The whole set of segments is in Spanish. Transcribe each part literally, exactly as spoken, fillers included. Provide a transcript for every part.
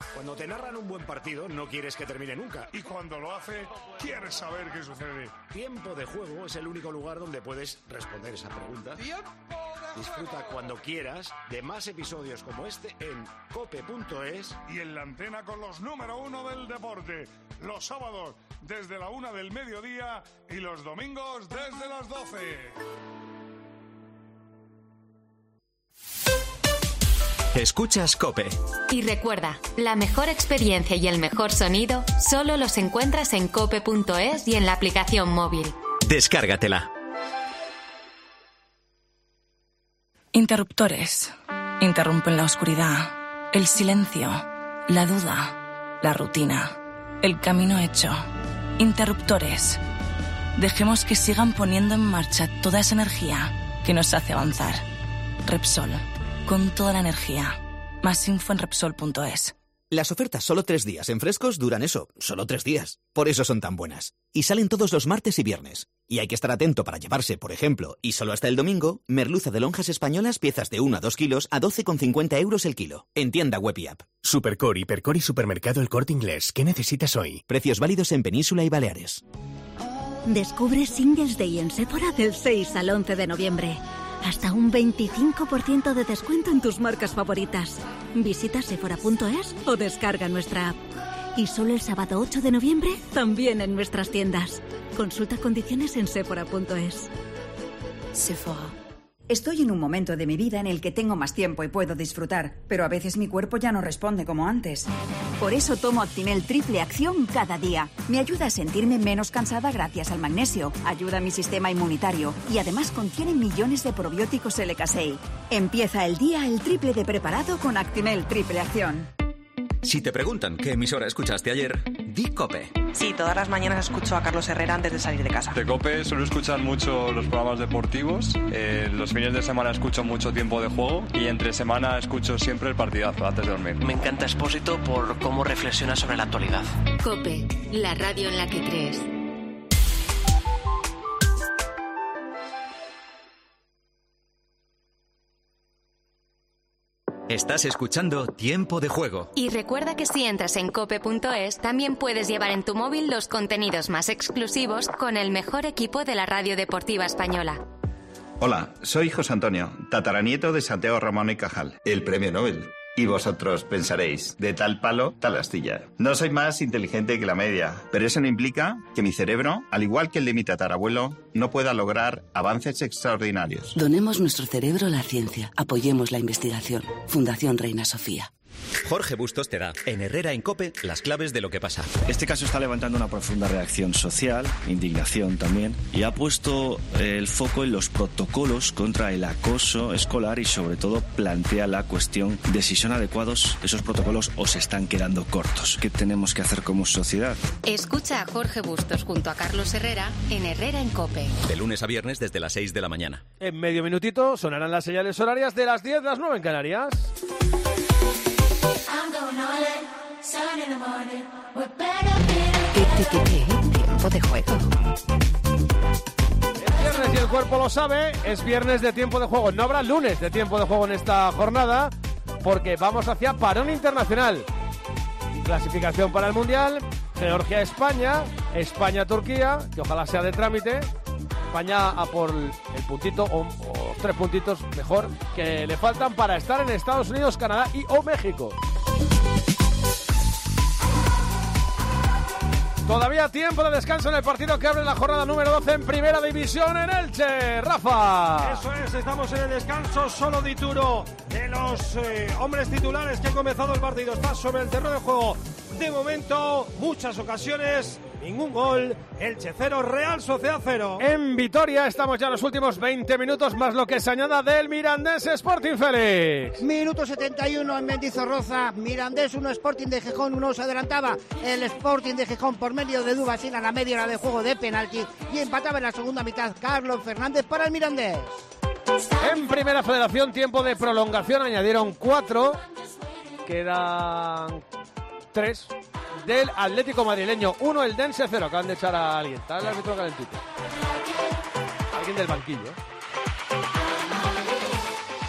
Cuando te narran un buen partido, no quieres que termine nunca. Y cuando lo hace, quieres saber qué sucede. Tiempo de Juego es el único lugar donde puedes responder esa pregunta. Disfruta cuando quieras de más episodios como este en cope punto es y en la antena con los número uno del deporte. Los sábados desde la una del mediodía y los domingos desde las doce. Escuchas COPE. Y recuerda, la mejor experiencia y el mejor sonido solo los encuentras en cope punto es y en la aplicación móvil. Descárgatela. Interruptores. Interrumpen la oscuridad, el silencio, la duda, la rutina, el camino hecho. Interruptores. Dejemos que sigan poniendo en marcha toda esa energía que nos hace avanzar. Repsol. Con toda la energía. Más info en Repsol punto es. Las ofertas solo tres días en frescos duran eso, solo tres días. Por eso son tan buenas. Y salen todos los martes y viernes. Y hay que estar atento para llevarse, por ejemplo, y solo hasta el domingo, merluza de lonjas españolas, piezas de uno a dos kilos a doce con cincuenta euros el kilo. En tienda web y app. Supercore, Hipercore y Supermercado El Corte Inglés. ¿Qué necesitas hoy? Precios válidos en Península y Baleares. Descubre Singles Day en Sephora del seis al once de noviembre. Hasta un veinticinco por ciento de descuento en tus marcas favoritas. Visita sephora punto es o descarga nuestra app. Y solo el sábado ocho de noviembre, también en nuestras tiendas. Consulta condiciones en sephora punto es. Sephora. Estoy en un momento de mi vida en el que tengo más tiempo y puedo disfrutar, pero a veces mi cuerpo ya no responde como antes. Por eso tomo Actimel Triple Acción cada día. Me ayuda a sentirme menos cansada gracias al magnesio, ayuda a mi sistema inmunitario y además contiene millones de probióticos L K seis. Empieza el día el triple de preparado con Actimel Triple Acción. Si te preguntan qué emisora escuchaste ayer, di COPE. Sí, todas las mañanas escucho a Carlos Herrera antes de salir de casa. De COPE suelo escuchar mucho los programas deportivos. Eh, los fines de semana escucho mucho Tiempo de Juego y entre semana escucho siempre el partidazo antes de dormir. Me encanta Expósito por cómo reflexiona sobre la actualidad. COPE, la radio en la que crees. Estás escuchando Tiempo de Juego. Y recuerda que si entras en cope punto es, también puedes llevar en tu móvil los contenidos más exclusivos con el mejor equipo de la radio deportiva española. Hola, soy José Antonio, tataranieto de Santiago Ramón y Cajal, el premio Nobel. Y vosotros pensaréis, de tal palo, tal astilla. No soy más inteligente que la media, pero eso no implica que mi cerebro, al igual que el de mi tatarabuelo, no pueda lograr avances extraordinarios. Donemos nuestro cerebro a la ciencia. Apoyemos la investigación. Fundación Reina Sofía. Jorge Bustos te da, en Herrera en COPE, las claves de lo que pasa. Este caso está levantando una profunda reacción social, indignación también, y ha puesto el foco en los protocolos contra el acoso escolar y sobre todo plantea la cuestión de si son adecuados esos protocolos o se están quedando cortos. ¿Qué tenemos que hacer como sociedad? Escucha a Jorge Bustos junto a Carlos Herrera en Herrera en COPE. De lunes a viernes desde las seis de la mañana. En medio minutito sonarán las señales horarias de las diez, las nueve en Canarias. Tiempo de juego. Es viernes y el cuerpo lo sabe, es viernes de tiempo de juego. No habrá lunes de tiempo de juego en esta jornada porque vamos hacia parón internacional. Clasificación para el Mundial, Georgia-España, España-Turquía, que ojalá sea de trámite. España a por el puntito o, o tres puntitos mejor que le faltan para estar en Estados Unidos, Canadá y o México. Todavía tiempo de descanso en el partido que abre la jornada número doce en Primera División en Elche. Rafa. Eso es, estamos en el descanso. Solo Dituro de los eh, hombres titulares que han comenzado el partido está sobre el terreno de juego. De momento, muchas ocasiones, ningún gol. Elche cero, Real Sociedad cero. En Vitoria estamos ya en los últimos veinte minutos más lo que se añada del Mirandés Sporting, Félix. Minuto setenta y uno en Mendizorroza. Mirandés uno, Sporting de Gijón uno. Se adelantaba el Sporting de Gijón por medio de Dubasín a la media hora de juego de penalti y empataba en la segunda mitad Carlos Fernández para el Mirandés. En Primera Federación, tiempo de prolongación, añadieron cuatro. Quedan tres del Atlético madrileño. Uno, el Dense cero. Acaban de echar a alguien. Está el árbitro calentito. Alguien del banquillo.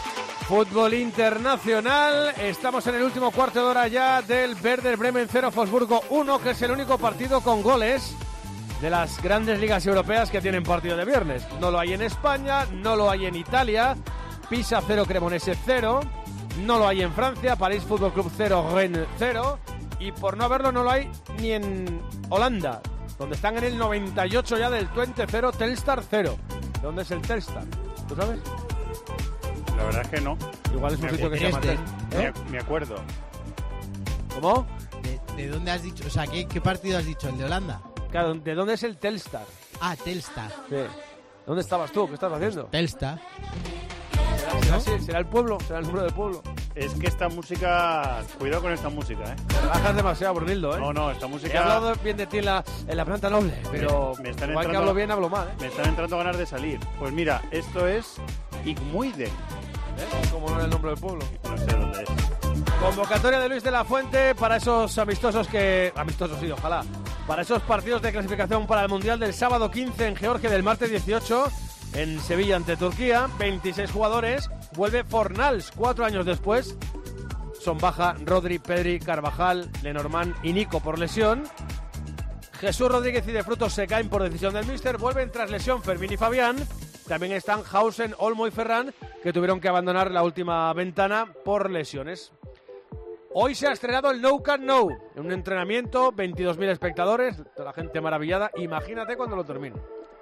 Fútbol internacional, estamos en el último cuarto de hora ya del Werder Bremen cero, Wolfsburgo uno, que es el único partido con goles de las grandes ligas europeas que tienen partido de viernes. No lo hay en España, no lo hay en Italia, Pisa cero, Cremonese cero, no lo hay en Francia, París Fútbol Club cero, Rennes cero, y por no haberlo no lo hay ni en Holanda, donde están en el noventa y ocho ya del Twente cero, Telstar cero. ¿Dónde es el Telstar? ¿Tú sabes? La verdad es que no. Igual es un me sitio que se llama este, Telstar. ¿Eh? Me, me acuerdo. ¿Cómo? ¿De, ¿De dónde has dicho? O sea, ¿qué, ¿qué partido has dicho? ¿El de Holanda? Claro, ¿de dónde es el Telstar? Ah, Telstar. Sí. ¿Dónde estabas tú? ¿Qué estás haciendo? Telstar. ¿Será, será, ¿Será el pueblo? ¿Será el número del pueblo? Es que esta música... Cuidado con esta música, ¿eh? Te relajas demasiado, Brunildo, ¿eh? No, no, esta música... He hablado bien de ti en la, en la planta noble, pero me, me están igual entrando, que hablo bien, hablo mal, ¿eh? Me están entrando ganas de salir. Pues mira, esto es Igmuiden. ¿Eh? ¿Cómo no es el nombre del pueblo? No sé dónde es. Convocatoria de Luis de la Fuente para esos amistosos que... Amistosos, sí, ojalá. Para esos partidos de clasificación para el Mundial del sábado quince en Georgia, del martes dieciocho en Sevilla ante Turquía. veintiséis jugadores. Vuelve Fornals cuatro años después. Son baja Rodri, Pedri, Carvajal, Lenormand y Nico por lesión. Jesús Rodríguez y De Frutos se caen por decisión del míster. Vuelven tras lesión Fermín y Fabián. También están Hausen, Olmo y Ferran, que tuvieron que abandonar la última ventana por lesiones. Hoy se ha estrenado el No Can No, en un entrenamiento, veintidós mil espectadores, toda la gente maravillada. Imagínate cuando lo termine.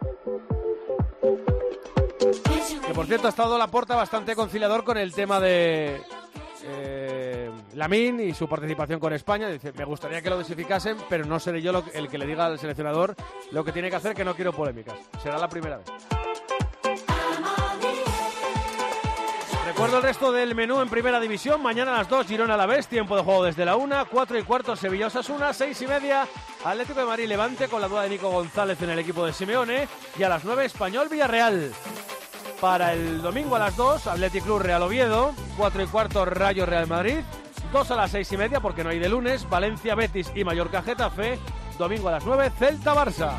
Que por cierto ha estado Laporta bastante conciliador con el tema de eh, Lamine y su participación con España. Dice, me gustaría que lo desificasen, pero no seré yo lo, el que le diga al seleccionador lo que tiene que hacer, que no quiero polémicas. Será la primera vez. Recuerdo el resto del menú en Primera División. Mañana a las dos, Girona Alavés, tiempo de juego desde la una. Cuatro y cuarto, Sevilla Osasuna. Seis y media, Atlético de Madrid Levante, con la duda de Nico González en el equipo de Simeone. Y a las nueve, Español Villarreal. Para el domingo a las dos, Athletic Club Real Oviedo. Cuatro y cuarto, Rayo Real Madrid. Dos a las seis y media, porque no hay de lunes, Valencia Betis y Mallorca Getafe. Domingo a las nueve, Celta Barça.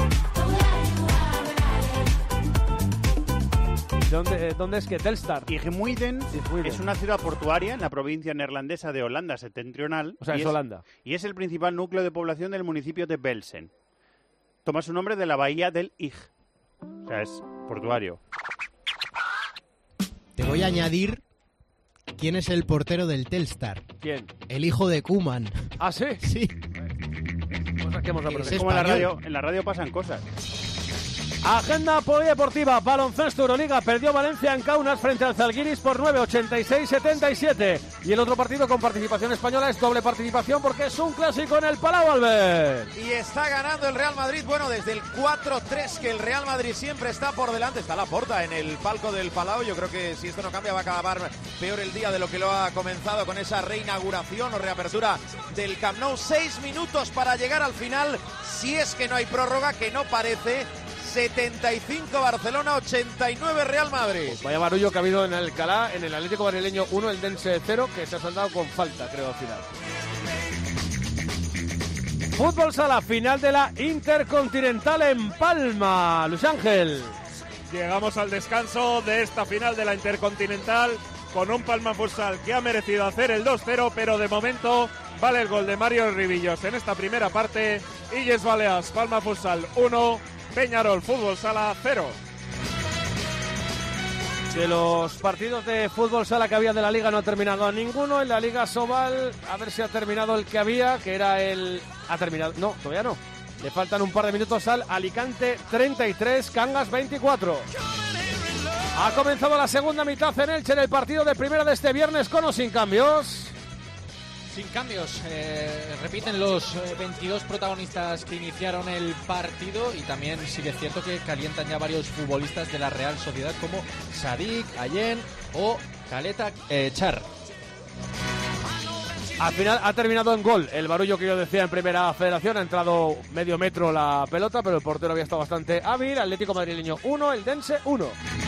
¿Dónde, ¿Dónde es que? Telstar. Igmuiden es una ciudad portuaria en la provincia neerlandesa de Holanda septentrional. O sea, es, es Holanda. Y es el principal núcleo de población del municipio de Belsen. Toma su nombre de la bahía del Ig. O sea, es portuario. Te voy a añadir quién es el portero del Telstar. ¿Quién? El hijo de Koeman. ¿Ah, sí? Sí. Cosas que hemos aprendido. Es como en la radio, en la radio pasan cosas. Agenda polideportiva, baloncesto Euroliga, perdió Valencia en Kaunas frente al Zalgiris por nueve, ochenta y seis, setenta y siete. Y el otro partido con participación española es doble participación porque es un clásico en el Palau, Albert. Y está ganando el Real Madrid, bueno, desde el cuatro tres, que el Real Madrid siempre está por delante. Está Laporta en el palco del Palau. Yo creo que si esto no cambia va a acabar peor el día de lo que lo ha comenzado con esa reinauguración o reapertura del Camp Nou. Seis minutos para llegar al final, si es que no hay prórroga, que no parece. setenta y cinco Barcelona, ochenta y nueve Real Madrid. Pues vaya barullo que ha habido en Alcalá, en el Atlético Madrileño uno, el Dense cero, que se ha saldado con falta, creo, al final. Fútbol Sala, final de la Intercontinental en Palma. Luis Ángel. Llegamos al descanso de esta final de la Intercontinental con un Palma Futsal que ha merecido hacer el dos cero, pero de momento vale el gol de Mario Ribillos en esta primera parte. Illes Balears, Palma Futsal uno, Peñarol Fútbol Sala cero. De los partidos de fútbol sala que había de la Liga no ha terminado ninguno. En la Liga Sobal, a ver si ha terminado el que había, que era el... ¿Ha terminado? No, todavía no. Le faltan un par de minutos al Alicante treinta y tres, Cangas veinticuatro. Ha comenzado la segunda mitad en Elche en el partido de primera de este viernes, con o sin cambios. Sin cambios, eh, repiten los eh, veintidós protagonistas que iniciaron el partido, y también sí que es cierto que calientan ya varios futbolistas de la Real Sociedad como Sadik, Allen o Caleta eh, Char. Al final ha terminado en gol el barullo que yo decía en Primera Federación. Ha entrado medio metro la pelota, pero el portero había estado bastante hábil. Atlético Madrileño uno, el Dense uno.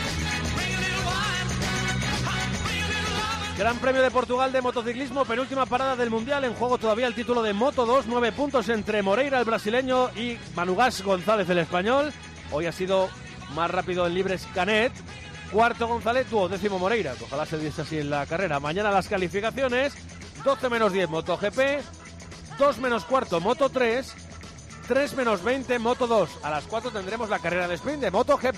Gran Premio de Portugal de motociclismo, penúltima parada del Mundial, en juego todavía el título de Moto dos, nueve puntos entre Moreira, el brasileño, y Manugás González, el español. Hoy ha sido más rápido en libres Canet, cuarto González, duodécimo Moreira, que ojalá se diese así en la carrera. Mañana las calificaciones, doce menos diez MotoGP, dos menos cuarto Moto tres, tres menos veinte Moto dos. A las cuatro tendremos la carrera de sprint de MotoGP.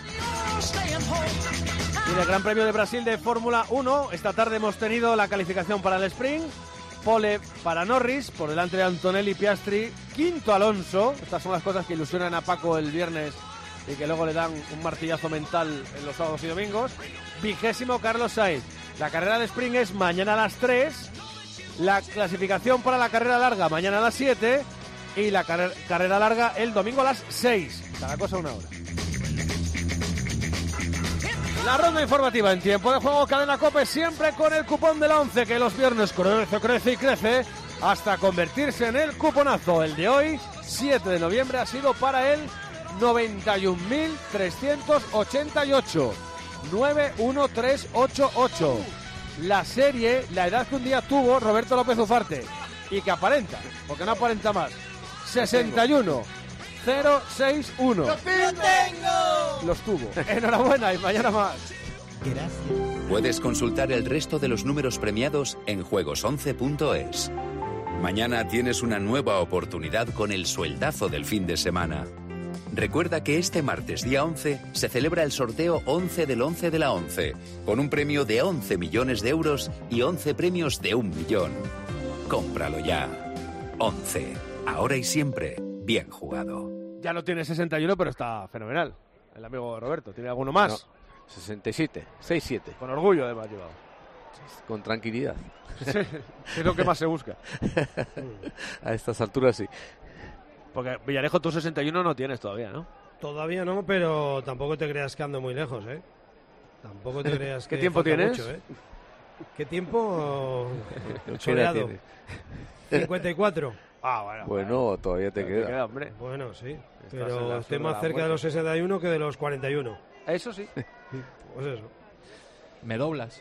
Y del Gran Premio de Brasil de Fórmula uno, esta tarde hemos tenido la calificación para el sprint. Pole para Norris, por delante de Antonelli, Piastri, quinto Alonso. Estas son las cosas que ilusionan a Paco el viernes y que luego le dan un martillazo mental en los sábados y domingos. Vigésimo Carlos Sainz. La carrera de sprint es mañana a las tres, la clasificación para la carrera larga mañana a las siete y la car- carrera larga el domingo a las seis. Cada cosa una hora. La ronda informativa en tiempo de juego, Cadena COPE, siempre con el cupón del once, que los viernes crece, crece y crece hasta convertirse en el cuponazo. El de hoy, siete de noviembre, ha sido para el noventa y un mil trescientos ochenta y ocho. nueve uno tres ocho ocho. La serie, la edad que un día tuvo Roberto López Ufarte y que aparenta, porque no aparenta más, sesenta y uno cero seis uno. ¡Lo tengo! Los tuvo. Enhorabuena y mañana más. Gracias. Puedes consultar el resto de los números premiados en juegos once punto es. Mañana tienes una nueva oportunidad con el sueldazo del fin de semana. Recuerda que este martes día once se celebra el sorteo once del once de la once, con un premio de once millones de euros y once premios de un millón. Cómpralo ya. once. Ahora y siempre, bien jugado. Ya no tiene sesenta y uno, pero está fenomenal. El amigo Roberto, ¿tiene alguno más? No, sesenta y siete, sesenta y siete. Con orgullo además llevado. Con tranquilidad. Sí, es lo que más se busca. A estas alturas sí. Porque Villarejo, tú sesenta y uno no tienes todavía, ¿no? Todavía no, pero tampoco te creas que ando muy lejos, ¿eh? Tampoco te creas que ¿Qué tiempo tienes? Mucho, ¿eh? ¿Qué tiempo? Soleado. cincuenta y cuatro. Ah, bueno. Bueno, todavía te queda. Te queda, hombre. Bueno, sí. Estás Pero estoy más de cerca de los sesenta y uno que de los cuarenta y uno. Eso sí. Pues eso. Me doblas.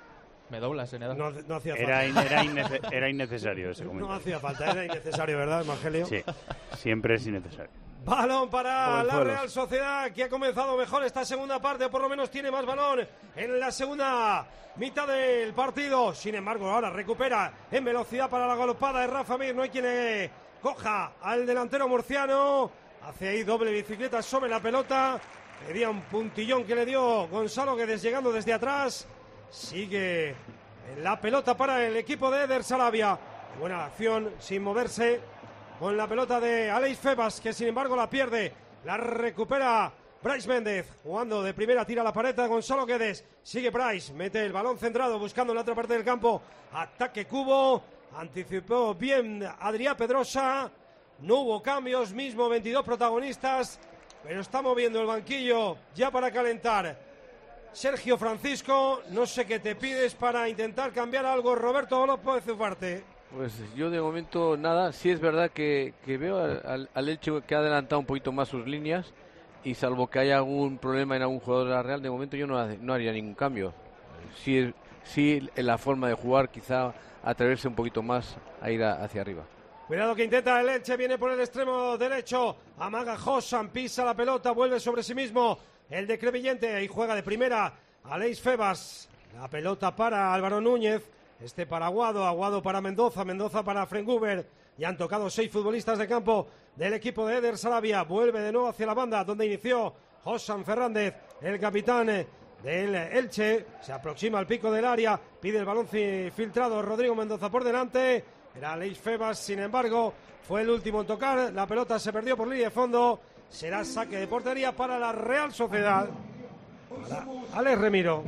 Me doblas en edad. No, no hacía falta. Era, in, era, innece- era innecesario ese comentario. No hacía falta, era innecesario, ¿verdad, Evangelio? Sí, siempre es innecesario. Balón para la Jovenzuelos. Real Sociedad, que ha comenzado mejor esta segunda parte, por lo menos tiene más balón en la segunda mitad del partido. Sin embargo, ahora recupera en velocidad para la galopada de Rafa Mir. No hay quien eh, coja al delantero murciano. Hace ahí doble bicicleta sobre la pelota. Pedía un puntillón que le dio Gonzalo Guedes llegando desde atrás. Sigue en la pelota para el equipo de Eder Sarabia. Buena acción sin moverse. Con la pelota de Aleix Febas, que sin embargo la pierde. La recupera Bryce Méndez. Jugando de primera, tira la pared a Gonzalo Guedes. Sigue Bryce, mete el balón centrado, buscando en la otra parte del campo. Ataque Cubo. Anticipó bien Adrián Pedrosa. No hubo cambios, mismo veintidós protagonistas. Pero está moviendo el banquillo ya para calentar. Sergio Francisco, no sé qué te pides para intentar cambiar algo. Roberto López Ufarte. Pues yo de momento nada, sí es verdad que, que veo al, al, al Elche que ha adelantado un poquito más sus líneas y salvo que haya algún problema en algún jugador de la Real, de momento yo no, no haría ningún cambio. Sí, sí en la forma de jugar quizá atreverse un poquito más a ir a, hacia arriba. Cuidado que intenta el Elche, viene por el extremo derecho, amaga Josan, pisa la pelota, vuelve sobre sí mismo el de Crevillente y juega de primera Aleix Febas, la pelota para Álvaro Núñez. Este para Aguado, Aguado para Mendoza, Mendoza para Frenguber. Y han tocado seis futbolistas de campo del equipo de Eder Sarabia. Vuelve de nuevo hacia la banda donde inició Josan Fernández, el capitán del Elche. Se aproxima al pico del área, pide el balón filtrado Rodrigo Mendoza por delante. Era Aleix Febas, sin embargo, fue el último en tocar. La pelota se perdió por línea de fondo. Será saque de portería para la Real Sociedad. Para Alex Remiro.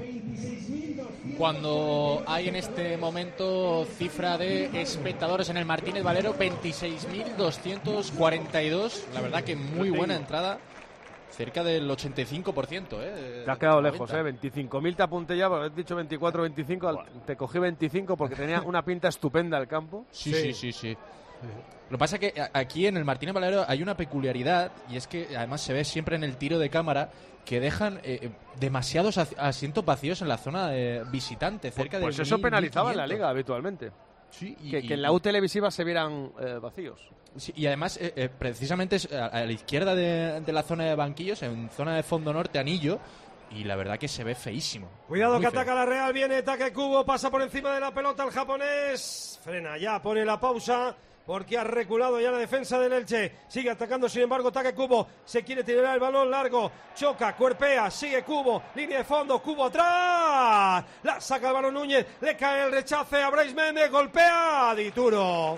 Cuando hay en este momento cifra de espectadores en el Martínez Valero, veintiséis mil doscientos cuarenta y dos. La verdad que muy buena entrada, cerca del ochenta y cinco por ciento. ¿eh? Te has quedado lejos, ¿eh? veinticinco mil te apunté ya, porque has dicho veinticuatro, veinticinco. Bueno. Te cogí veinticinco porque tenía una pinta estupenda el campo. Sí, sí, sí, sí. sí. Lo que pasa es que aquí en el Martínez Valero hay una peculiaridad y es que además se ve siempre en el tiro de cámara que dejan eh, demasiados asientos vacíos en la zona de visitante, cerca pues, de Pues eso mil, penalizaba mil quinientos. en la liga habitualmente. Sí, y, que, y, que en la U televisiva se vieran eh, vacíos. Sí, y además, eh, eh, precisamente es a, a la izquierda de, de la zona de banquillos, en zona de fondo norte, anillo, y la verdad que se ve feísimo. Cuidado Muy que feo. ataca la Real, viene ataque Cubo, pasa por encima de la pelota el japonés, frena ya, pone la pausa porque ha reculado ya la defensa del Elche, sigue atacando sin embargo ataque Cubo, se quiere tirar el balón largo, choca, cuerpea, sigue Cubo, línea de fondo, Cubo atrás, la saca el balón Núñez, le cae el rechace a Brais Méndez, golpea Dituro.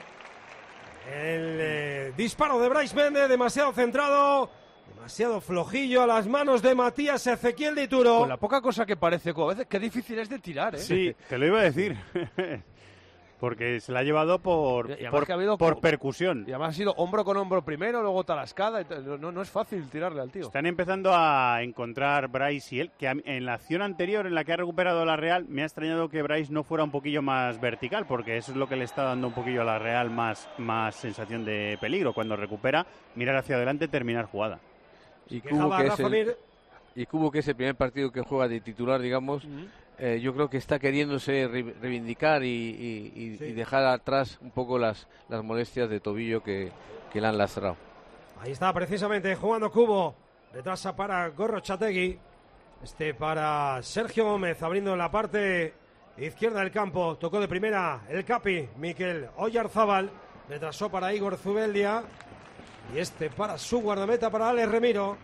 El eh, disparo de Brais Méndez, demasiado centrado, demasiado flojillo a las manos de Matías Ezequiel Dituro. Con la poca cosa que parece, a veces qué difícil es de tirar, ¿eh? Sí, te lo iba a decir. Porque se la ha llevado por, Y además por, que ha habido por co- percusión. Y además ha sido hombro con hombro primero, luego talascada. Y tal. No, no es fácil tirarle al tío. Están empezando a encontrar Brais y él, que a mí- en la acción anterior en la que ha recuperado la Real, me ha extrañado que Brais no fuera un poquillo más vertical, porque eso es lo que le está dando un poquillo a la Real más, más sensación de peligro. Cuando recupera, mirar hacia adelante, terminar jugada. Y Quejaba Cubo, que es Rafa el, Mir. y Cubo, que es el primer partido que juega de titular, digamos, eh, yo creo que está queriéndose re- reivindicar y, y- y- Sí. y dejar atrás un poco las, las molestias de tobillo que, que le han lastrado. Ahí está precisamente jugando Cubo, retrasa para Gorrochategui, este para Sergio Gómez, abriendo la parte izquierda del campo, tocó de primera el Capi, Miquel Oyarzábal, retrasó para Igor Zubeldia, y este para su guardameta, para Alex Remiro,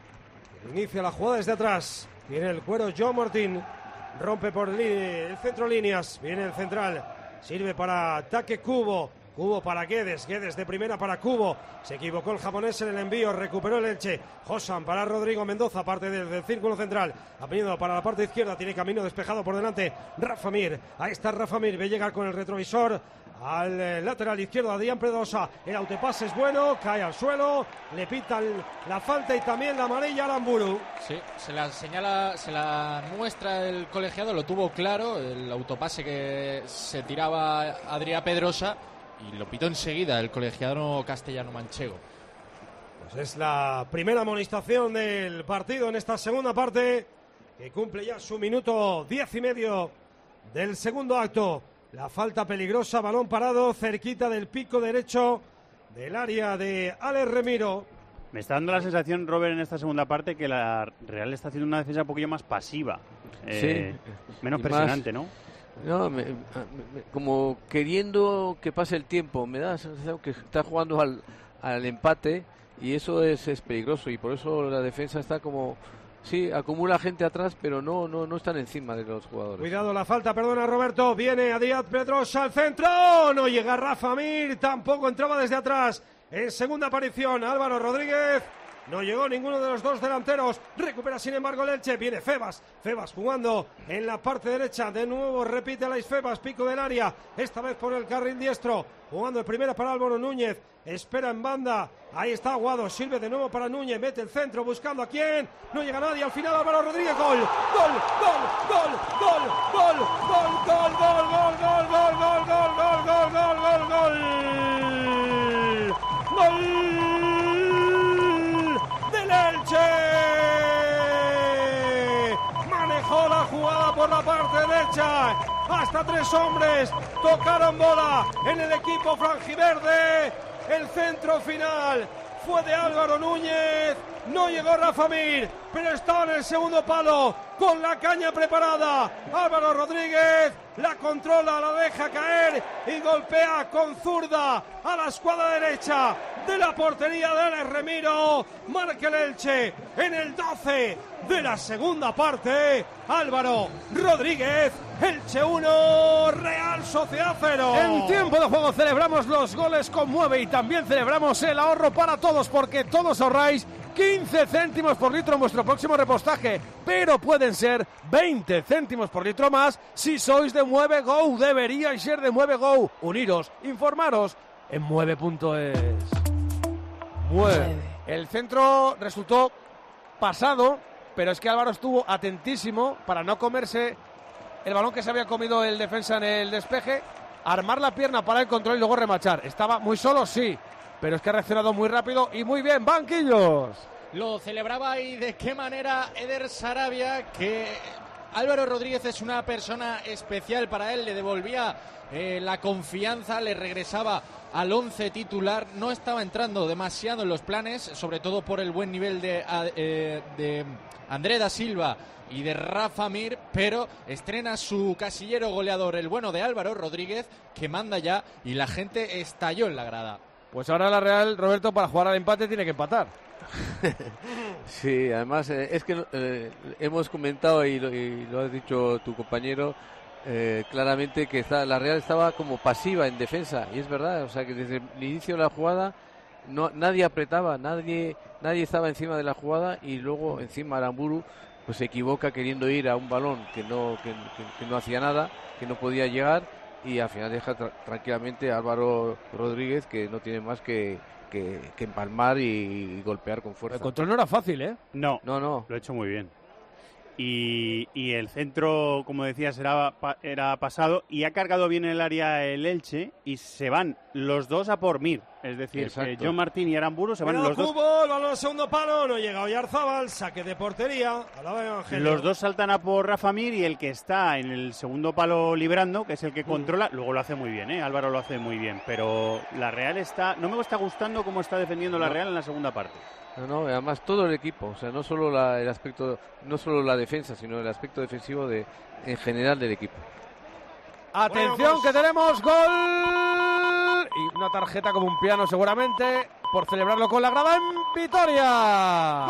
que inicia la jugada desde atrás, tiene el cuero Joe Martín, rompe por li- el centro líneas, viene el central, sirve para ataque Cubo, Cubo para Guedes, Guedes de primera para Cubo, se equivocó el japonés en el envío, recuperó el Elche, Josan para Rodrigo Mendoza, parte del, del círculo central, ha venido para la parte izquierda, tiene camino despejado por delante, Rafa Mir, ahí está Rafa Mir, ve llegar con el retrovisor, al eh, lateral izquierdo Adrián Pedrosa, el autopase es bueno, cae al suelo, le pitan la falta y también la amarilla a Aramburu. Sí, se la señala, se la muestra el colegiado, lo tuvo claro, el autopase que se tiraba Adrián Pedrosa y lo pitó enseguida el colegiado castellano manchego. Pues es la primera amonestación del partido en esta segunda parte, que cumple ya su minuto diez y medio del segundo acto. La falta peligrosa, balón parado, cerquita del pico derecho del área de Alex Remiro. Me está dando la sensación, Robert, en esta segunda parte, que la Real está haciendo una defensa un poquillo más pasiva. Eh, Sí. Menos Y presionante, más- ¿no? No, me- me- me- como queriendo que pase el tiempo, me da la sensación que está jugando al, al empate y eso es, es peligroso y por eso la defensa está como, sí, acumula gente atrás, pero no, no, no están encima de los jugadores. Cuidado la falta, perdona Roberto, viene Adrián Pedrosa al centro, no llega Rafa Mir, tampoco entraba desde atrás. En segunda aparición, Álvaro Rodríguez. No llegó ninguno de los dos delanteros. Recupera sin embargo el Elche. Viene Febas. Febas jugando en la parte derecha. De nuevo repite Alex Febas. Pico del área. Esta vez por el carril diestro. Jugando de primera para Álvaro Núñez. Espera en banda. Ahí está Aguado. Sirve de nuevo para Núñez. Mete el centro buscando a quién. No llega nadie. Al final Álvaro Rodríguez. Gol. Gol. Gol. Gol. Gol. Gol. Gol. Gol. Gol. Gol. Gol. Gol. Gol. Gol. Gol. Gol. Gol. Gol. Gol. Del Elche. Manejó la jugada por la parte derecha. Hasta tres hombres tocaron bola en el equipo franjiverde. El centro final fue de Álvaro Núñez. No llegó Rafa Mir, pero estaba en el segundo palo con la caña preparada. Álvaro Rodríguez la controla, la deja caer y golpea con zurda a la escuadra derecha de la portería de Alex Remiro. Marca el Elche en el doce de la segunda parte. Álvaro Rodríguez, Elche uno, Real Sociedad cero. En tiempo de juego celebramos los goles con Mueve y también celebramos el ahorro para todos porque todos ahorráis quince céntimos por litro en vuestro próximo repostaje, pero pueden ser veinte céntimos por litro más si sois de Mueve Go. Deberíais ser de Mueve Go. Uniros, informaros en mueve punto es. Mueve. El centro resultó pasado, pero es que Álvaro estuvo atentísimo para no comerse el balón que se había comido el defensa en el despeje, armar la pierna para el control y luego remachar. Estaba muy solo, sí, pero es que ha reaccionado muy rápido y muy bien. Banquillos. Lo celebraba y de qué manera Eder Sarabia, que Álvaro Rodríguez es una persona especial para él, le devolvía eh, la confianza, le regresaba al once titular, no estaba entrando demasiado en los planes, sobre todo por el buen nivel de, eh, de André da Silva y de Rafa Mir, pero estrena su casillero goleador, el bueno de Álvaro Rodríguez, que manda ya y la gente estalló en la grada. Pues ahora la Real, Roberto, para jugar al empate tiene que empatar. Sí, además eh, es que eh, hemos comentado y lo, y lo has dicho tu compañero eh, claramente que está, la Real estaba como pasiva en defensa y es verdad, o sea que desde el inicio de la jugada no, nadie apretaba, nadie nadie estaba encima de la jugada y luego encima Aramburu pues se equivoca queriendo ir a un balón que no que, que, que no hacía nada, que no podía llegar y al final deja tra- tranquilamente a Álvaro Rodríguez, que no tiene más que Que, que empalmar y, y golpear con fuerza. El control no era fácil, ¿eh? No, no, no. Lo ha hecho muy bien. Y, y el centro, como decías, era, era pasado y ha cargado bien el área el Elche y se van los dos a por Mir. Es decir, eh, John Martín y Aramburu se van Cuidado, los dos. Fútbol, balón al segundo palo, no llega Oyarzábal, saque de portería. Los dos saltan a por Rafa Mir y el que está en el segundo palo librando, que es el que controla, luego lo hace muy bien, ¿eh? Álvaro lo hace muy bien, pero la Real está, no me está gustando cómo está defendiendo la No. Real en la segunda parte. No, no, además todo el equipo, o sea, no solo la, el aspecto, no solo la defensa, sino el aspecto defensivo de en general del equipo. Atención, Bueno, pues... que tenemos gol y una tarjeta como un piano seguramente por celebrarlo con la grada en Vitoria.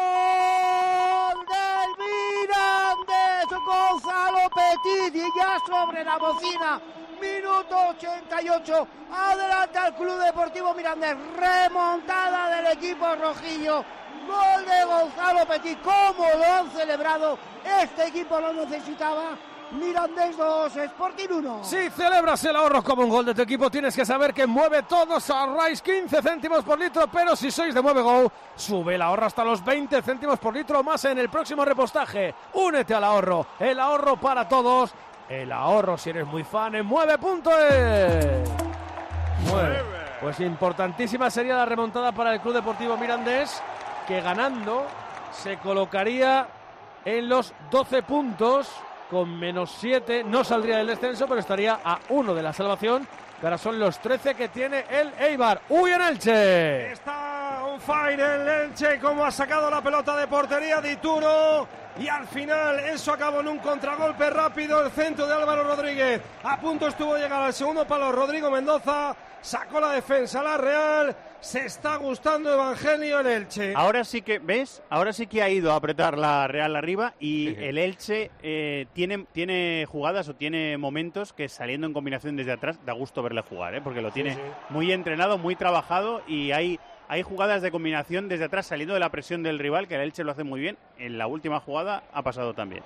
¡Gol del Mirandés! Gonzalo Petit y ya sobre la bocina. Minuto ochenta y ocho. Adelanta el Club Deportivo Mirandés. Remontada del equipo rojillo. Gol de Gonzalo Petit. ¿Cómo lo han celebrado? Este equipo lo necesitaba. Mirandés dos, Sporting uno. Si celebras el ahorro como un gol de tu equipo, tienes que saber que Mueve todos a Rice quince céntimos por litro, pero si sois de Mueve Go, sube el ahorro hasta los veinte céntimos por litro más en el próximo repostaje. Únete al ahorro, el ahorro para todos, el ahorro si eres muy fan en mueve punto es. Mueve. Pues importantísima sería la remontada para el Club Deportivo Mirandés, que ganando se colocaría en los doce puntos. Con menos siete, no saldría del descenso, pero estaría a uno de la salvación, que ahora son los trece que tiene el Eibar. ¡Uy, en Elche! Está on fire el Elche, como ha sacado la pelota de portería de Ituro. Y al final eso acabó en un contragolpe rápido, el centro de Álvaro Rodríguez. A punto estuvo de llegar al segundo palo Rodrigo Mendoza. Sacó la defensa la Real. Se está gustando Evangelio el Elche. Ahora sí que, ¿ves? Ahora sí que ha ido a apretar la Real arriba y el Elche eh, tiene, tiene jugadas o tiene momentos que saliendo en combinación desde atrás da gusto verle jugar, ¿eh? Porque lo tiene sí, sí. muy entrenado, muy trabajado y hay, hay jugadas de combinación desde atrás saliendo de la presión del rival que el Elche lo hace muy bien. En la última jugada ha pasado también.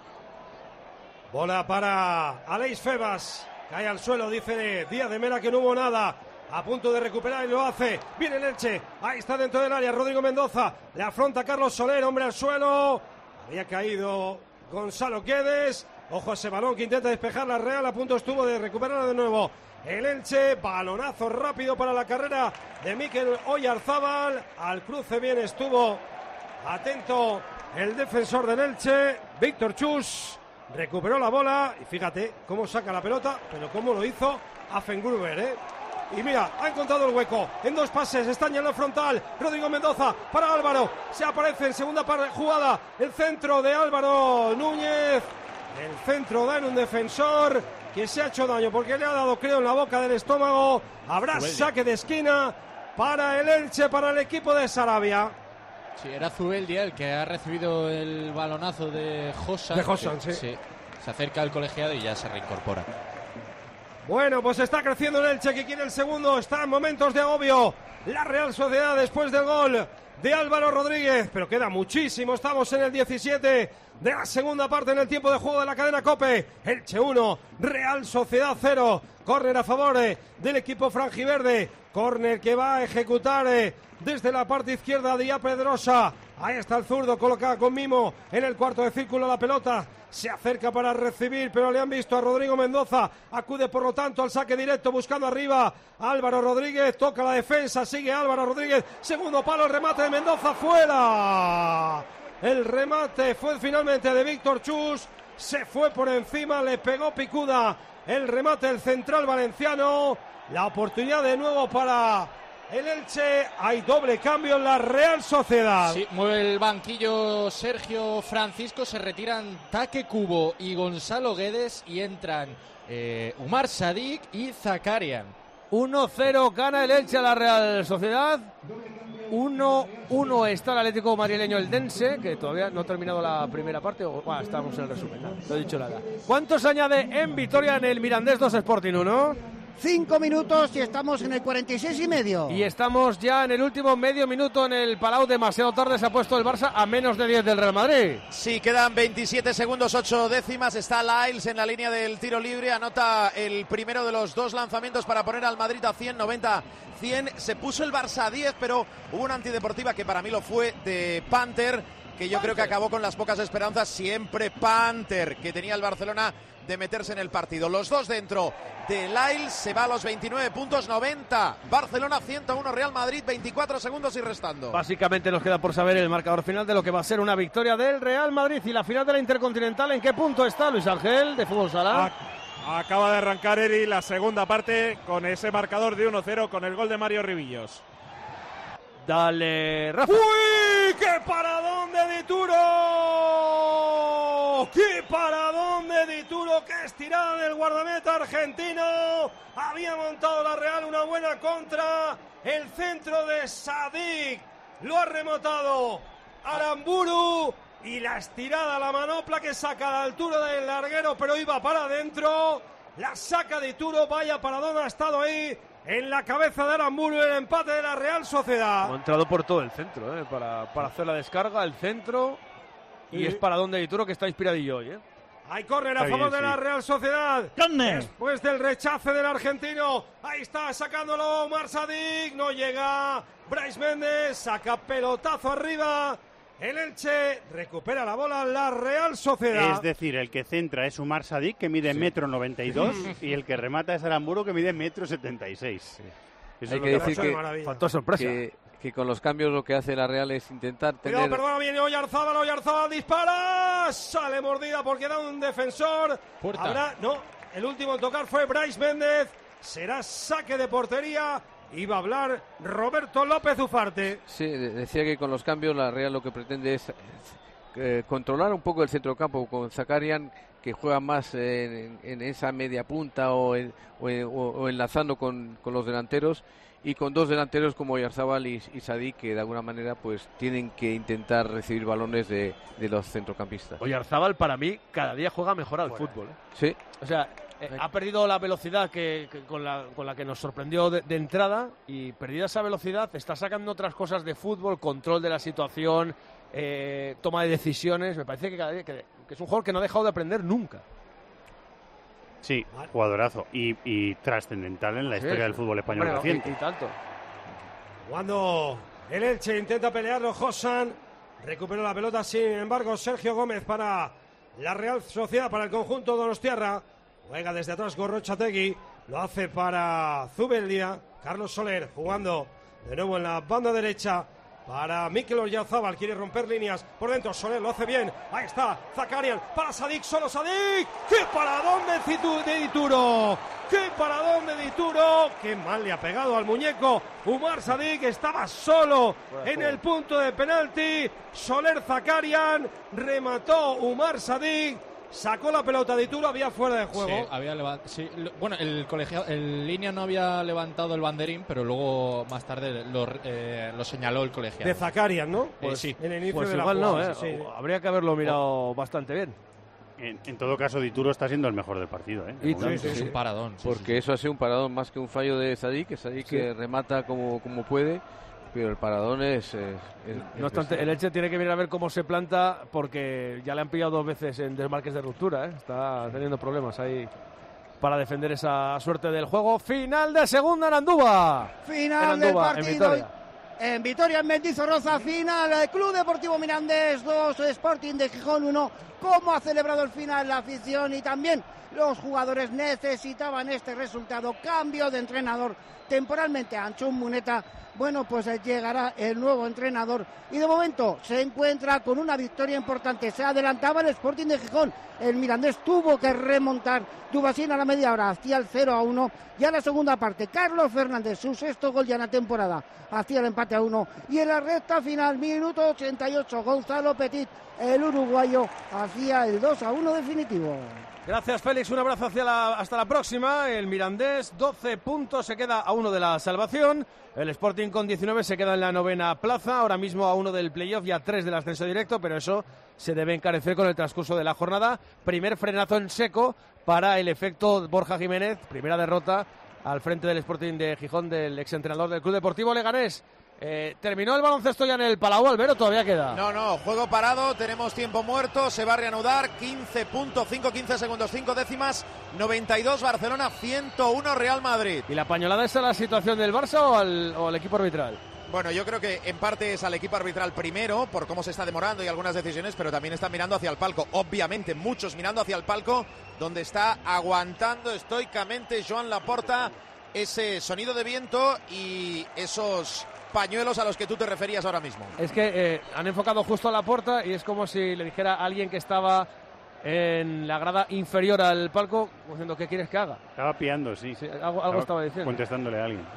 Bola para Aleix Febas. Cae al suelo, dice Díaz de Mera que no hubo nada. A punto de recuperar y lo hace. Viene el Elche. Ahí está dentro del área Rodrigo Mendoza. Le afronta Carlos Soler. Hombre al suelo. Había caído Gonzalo Guedes. Ojo a ese balón que intenta despejar la Real. A punto estuvo de recuperarla de nuevo. El Elche. Balonazo rápido para la carrera de Mikel Oyarzábal. Al cruce bien estuvo atento el defensor del Elche, Víctor Chus. Recuperó la bola. Y fíjate cómo saca la pelota. Pero cómo lo hizo Affengruber, ¿eh? Y mira, ha encontrado el hueco. En dos pases, están ya en la frontal. Rodrigo Mendoza para Álvaro. Se aparece en segunda jugada. El centro de Álvaro Núñez. El centro da en un defensor que se ha hecho daño porque le ha dado, creo, en la boca del estómago. Habrá Zubeldia. saque de esquina para el Elche, para el equipo de Sarabia. Sí, era Zubeldia el que ha recibido el balonazo de Josan. De Josan, que, sí. Se acerca al colegiado y ya se reincorpora. Bueno, pues está creciendo el Elche, que quiere el segundo. Está en momentos de agobio la Real Sociedad después del gol de Álvaro Rodríguez. Pero queda muchísimo. Estamos en el diecisiete de la segunda parte en el tiempo de juego de la cadena COPE. Elche uno, Real Sociedad cero. Córner a favor eh, del equipo franjiverde. Córner que va a ejecutar eh, desde la parte izquierda de Ia Pedrosa. Ahí está el zurdo, colocada con mimo en el cuarto de círculo la pelota. Se acerca para recibir, pero le han visto a Rodrigo Mendoza. Acude, por lo tanto, al saque directo, buscando arriba Álvaro Rodríguez. Toca la defensa, sigue Álvaro Rodríguez. Segundo palo, el remate de Mendoza, fuera. El remate fue finalmente de Víctor Chus. se fue por encima, le pegó picuda el remate del central valenciano. La oportunidad de nuevo para el Elche. Hay doble cambio en la Real Sociedad. Sí, mueve el banquillo Sergio Francisco, se retiran Taque Cubo y Gonzalo Guedes y entran eh, Umar Sadik y Zakarian. uno cero gana el Elche a la Real Sociedad. uno uno está el Atlético madrileño el Dense, que todavía no ha terminado la primera parte. O, bueno, estamos en el resumen, no, no he dicho nada. ¿Cuánto se añade en Vitoria en el Mirandés dos Sporting uno? Cinco minutos y estamos en el cuarenta y seis y medio. Y estamos ya en el último medio minuto en el Palau. Demasiado tarde se ha puesto el Barça a menos de diez del Real Madrid. Sí, quedan veintisiete segundos, ocho décimas. Está Lyles en la línea del tiro libre. Anota el primero de los dos lanzamientos para poner al Madrid a cien, noventa, cien. Se puso el Barça a diez, pero hubo una antideportiva que para mí lo fue de Panther, que yo creo que acabó con las pocas esperanzas. Siempre Panther, que tenía el Barcelona de meterse en el partido. Los dos dentro de Lyles, se va a los veintinueve puntos, noventa Barcelona, ciento uno Real Madrid, veinticuatro segundos y restando. Básicamente nos queda por saber el marcador final de lo que va a ser una victoria del Real Madrid. Y la final de la Intercontinental, ¿en qué punto está Luis Ángel de Fútbol Sala? Acaba de arrancar Eri la segunda parte con ese marcador de uno cero con el gol de Mario Ribillos. Dale, Rafa. ¡Uy! ¡Qué paradón de Dituro! ¡Qué paradón de Dituro! ¡Qué estirada del guardameta argentino! Había montado la Real una buena contra. El centro de Sadik lo ha rematado Aramburu. Y la estirada, la manopla que saca a la altura del larguero, pero iba para adentro. La saca Dituro. Vaya paradón ha estado ahí. En la cabeza de Aramburu, el empate de la Real Sociedad. Ha entrado por todo el centro, ¿eh? para, para hacer la descarga, el centro. Y, y es para donde Dituro, que está inspiradillo hoy. ¿eh? Hay córner a favor bien, de sí. la Real Sociedad. ¡Córner! Después del rechace del argentino. Ahí está sacándolo Umar Sadik. No llega Brais Méndez. Saca pelotazo arriba. El Elche recupera la bola, la Real Sociedad. Es decir, el que centra es Umar Sadik, que mide sí. metro noventa y dos, y el que remata es Aramburu, que mide metro setenta y seis. Sí. Hay que, que decir que, faltó sorpresa. Que, que con los cambios lo que hace la Real es intentar tener... Cuidado, perdona, viene Oyarzábal, Oyarzábal dispara, sale mordida porque da un defensor. Puerta. Habrá, no, el último en tocar fue Brais Méndez, será saque de portería. Iba a hablar Roberto López Ufarte. Sí, decía que con los cambios la Real lo que pretende es eh, controlar un poco el centrocampo con Zakarian, que juega más en, en esa media punta o, en, o, en, o enlazando con, con los delanteros, y con dos delanteros como Oyarzábal y, y Sadik, que de alguna manera pues tienen que intentar recibir balones de, de los centrocampistas. Oyarzábal para mí cada día juega mejor al Fuera. fútbol. ¿eh? Sí. O sea, eh, ha perdido la velocidad que, que con, la, con la que nos sorprendió de, de entrada, y perdida esa velocidad está sacando otras cosas de fútbol, control de la situación, eh, toma de decisiones. Me parece que, cada día, que, que es un jugador que no ha dejado de aprender nunca. Sí, jugadorazo y, y trascendental en la sí, historia del fútbol español bueno, reciente. Y, y tanto. Cuando el Elche intenta pelearlo, Josan recupera la pelota, sin embargo Sergio Gómez para la Real Sociedad, para el conjunto donostiarra. Juega desde atrás Gorrochategui, lo hace para Zubeldia. Carlos Soler jugando de nuevo en la banda derecha para Mikel Oyarzábal, quiere romper líneas por dentro, Soler lo hace bien, ahí está Zakarian para Sadik, solo Sadik. ¡Qué paradón de, de Dituro! ¡Qué paradón de Dituro! ¡Qué mal le ha pegado al muñeco Umar Sadik! Estaba solo en el punto de penalti. Soler, Zakarian, remató Umar Sadik. Sacó la pelota de Dituro, había fuera de juego. Sí, había levant... sí, lo... Bueno, el colegiado, el línea no había levantado el banderín, pero luego más tarde lo, eh, lo señaló el colegiado. De Zakarian, ¿no? Pues eh, sí. En el inicio pues de igual la jugada, no, ¿eh? Sí. Habría que haberlo mirado oh. bastante bien. En, en todo caso, Dituro está siendo el mejor del partido, ¿eh? Y sí, sí, es un paradón. Sí, Porque sí, sí. eso ha sido un paradón más que un fallo de Sadik, que Sadik sí. que remata como, como puede. Pero el paradón es... es, es no obstante, el Elche tiene que venir a ver cómo se planta, porque ya le han pillado dos veces en desmarques de ruptura, ¿eh? Está teniendo problemas ahí para defender esa suerte del juego. Final de segunda en Andúba. Final en Andúba, del partido. En Vitoria. En Vitoria, en Mendizorroza, final. Club Deportivo Mirandés dos, Sporting de Gijón uno. cómo ha celebrado el final la afición y también los jugadores necesitaban este resultado. Cambio de entrenador temporalmente a Anchón Muneta. Bueno, pues llegará el nuevo entrenador y de momento se encuentra con una victoria importante. Se adelantaba el Sporting de Gijón. El Mirandés tuvo que remontar. Dubasín a la media hora hacía el cero a uno. Y a la segunda parte, Carlos Fernández, su sexto gol ya en la temporada, hacía el empate a uno. Y en la recta final, minuto ochenta y ocho, Gonzalo Petit, el uruguayo, hacía el dos a uno definitivo. Gracias, Félix. Un abrazo hacia la, hasta la próxima. El Mirandés, doce puntos, se queda a uno de la salvación. El Sporting con diecinueve se queda en la novena plaza. Ahora mismo a uno del playoff y a tres del ascenso directo, pero eso se debe encarecer con el transcurso de la jornada. Primer frenazo en seco para el efecto Borja Jiménez. Primera derrota al frente del Sporting de Gijón del exentrenador del Club Deportivo Leganés. Eh, ¿Terminó el baloncesto ya en el Palau, Albero? ¿Todavía queda? No, no, juego parado, tenemos tiempo muerto, se va a reanudar, quince punto cinco, quince segundos, cinco décimas, noventa y dos Barcelona, ciento uno Real Madrid. ¿Y la pañolada es a la situación del Barça o al, o al equipo arbitral? Bueno, yo creo que en parte es al equipo arbitral primero, por cómo se está demorando y algunas decisiones, pero también están mirando hacia el palco, obviamente, muchos mirando hacia el palco, donde está aguantando estoicamente Joan Laporta ese sonido de viento y esos pañuelos a los que tú te referías ahora mismo. Es que eh, han enfocado justo a la puerta y es como si le dijera a alguien que estaba en la grada inferior al palco, diciendo, ¿qué quieres que haga? Estaba piando, sí. sí algo, algo estaba diciendo. Contestándole a alguien.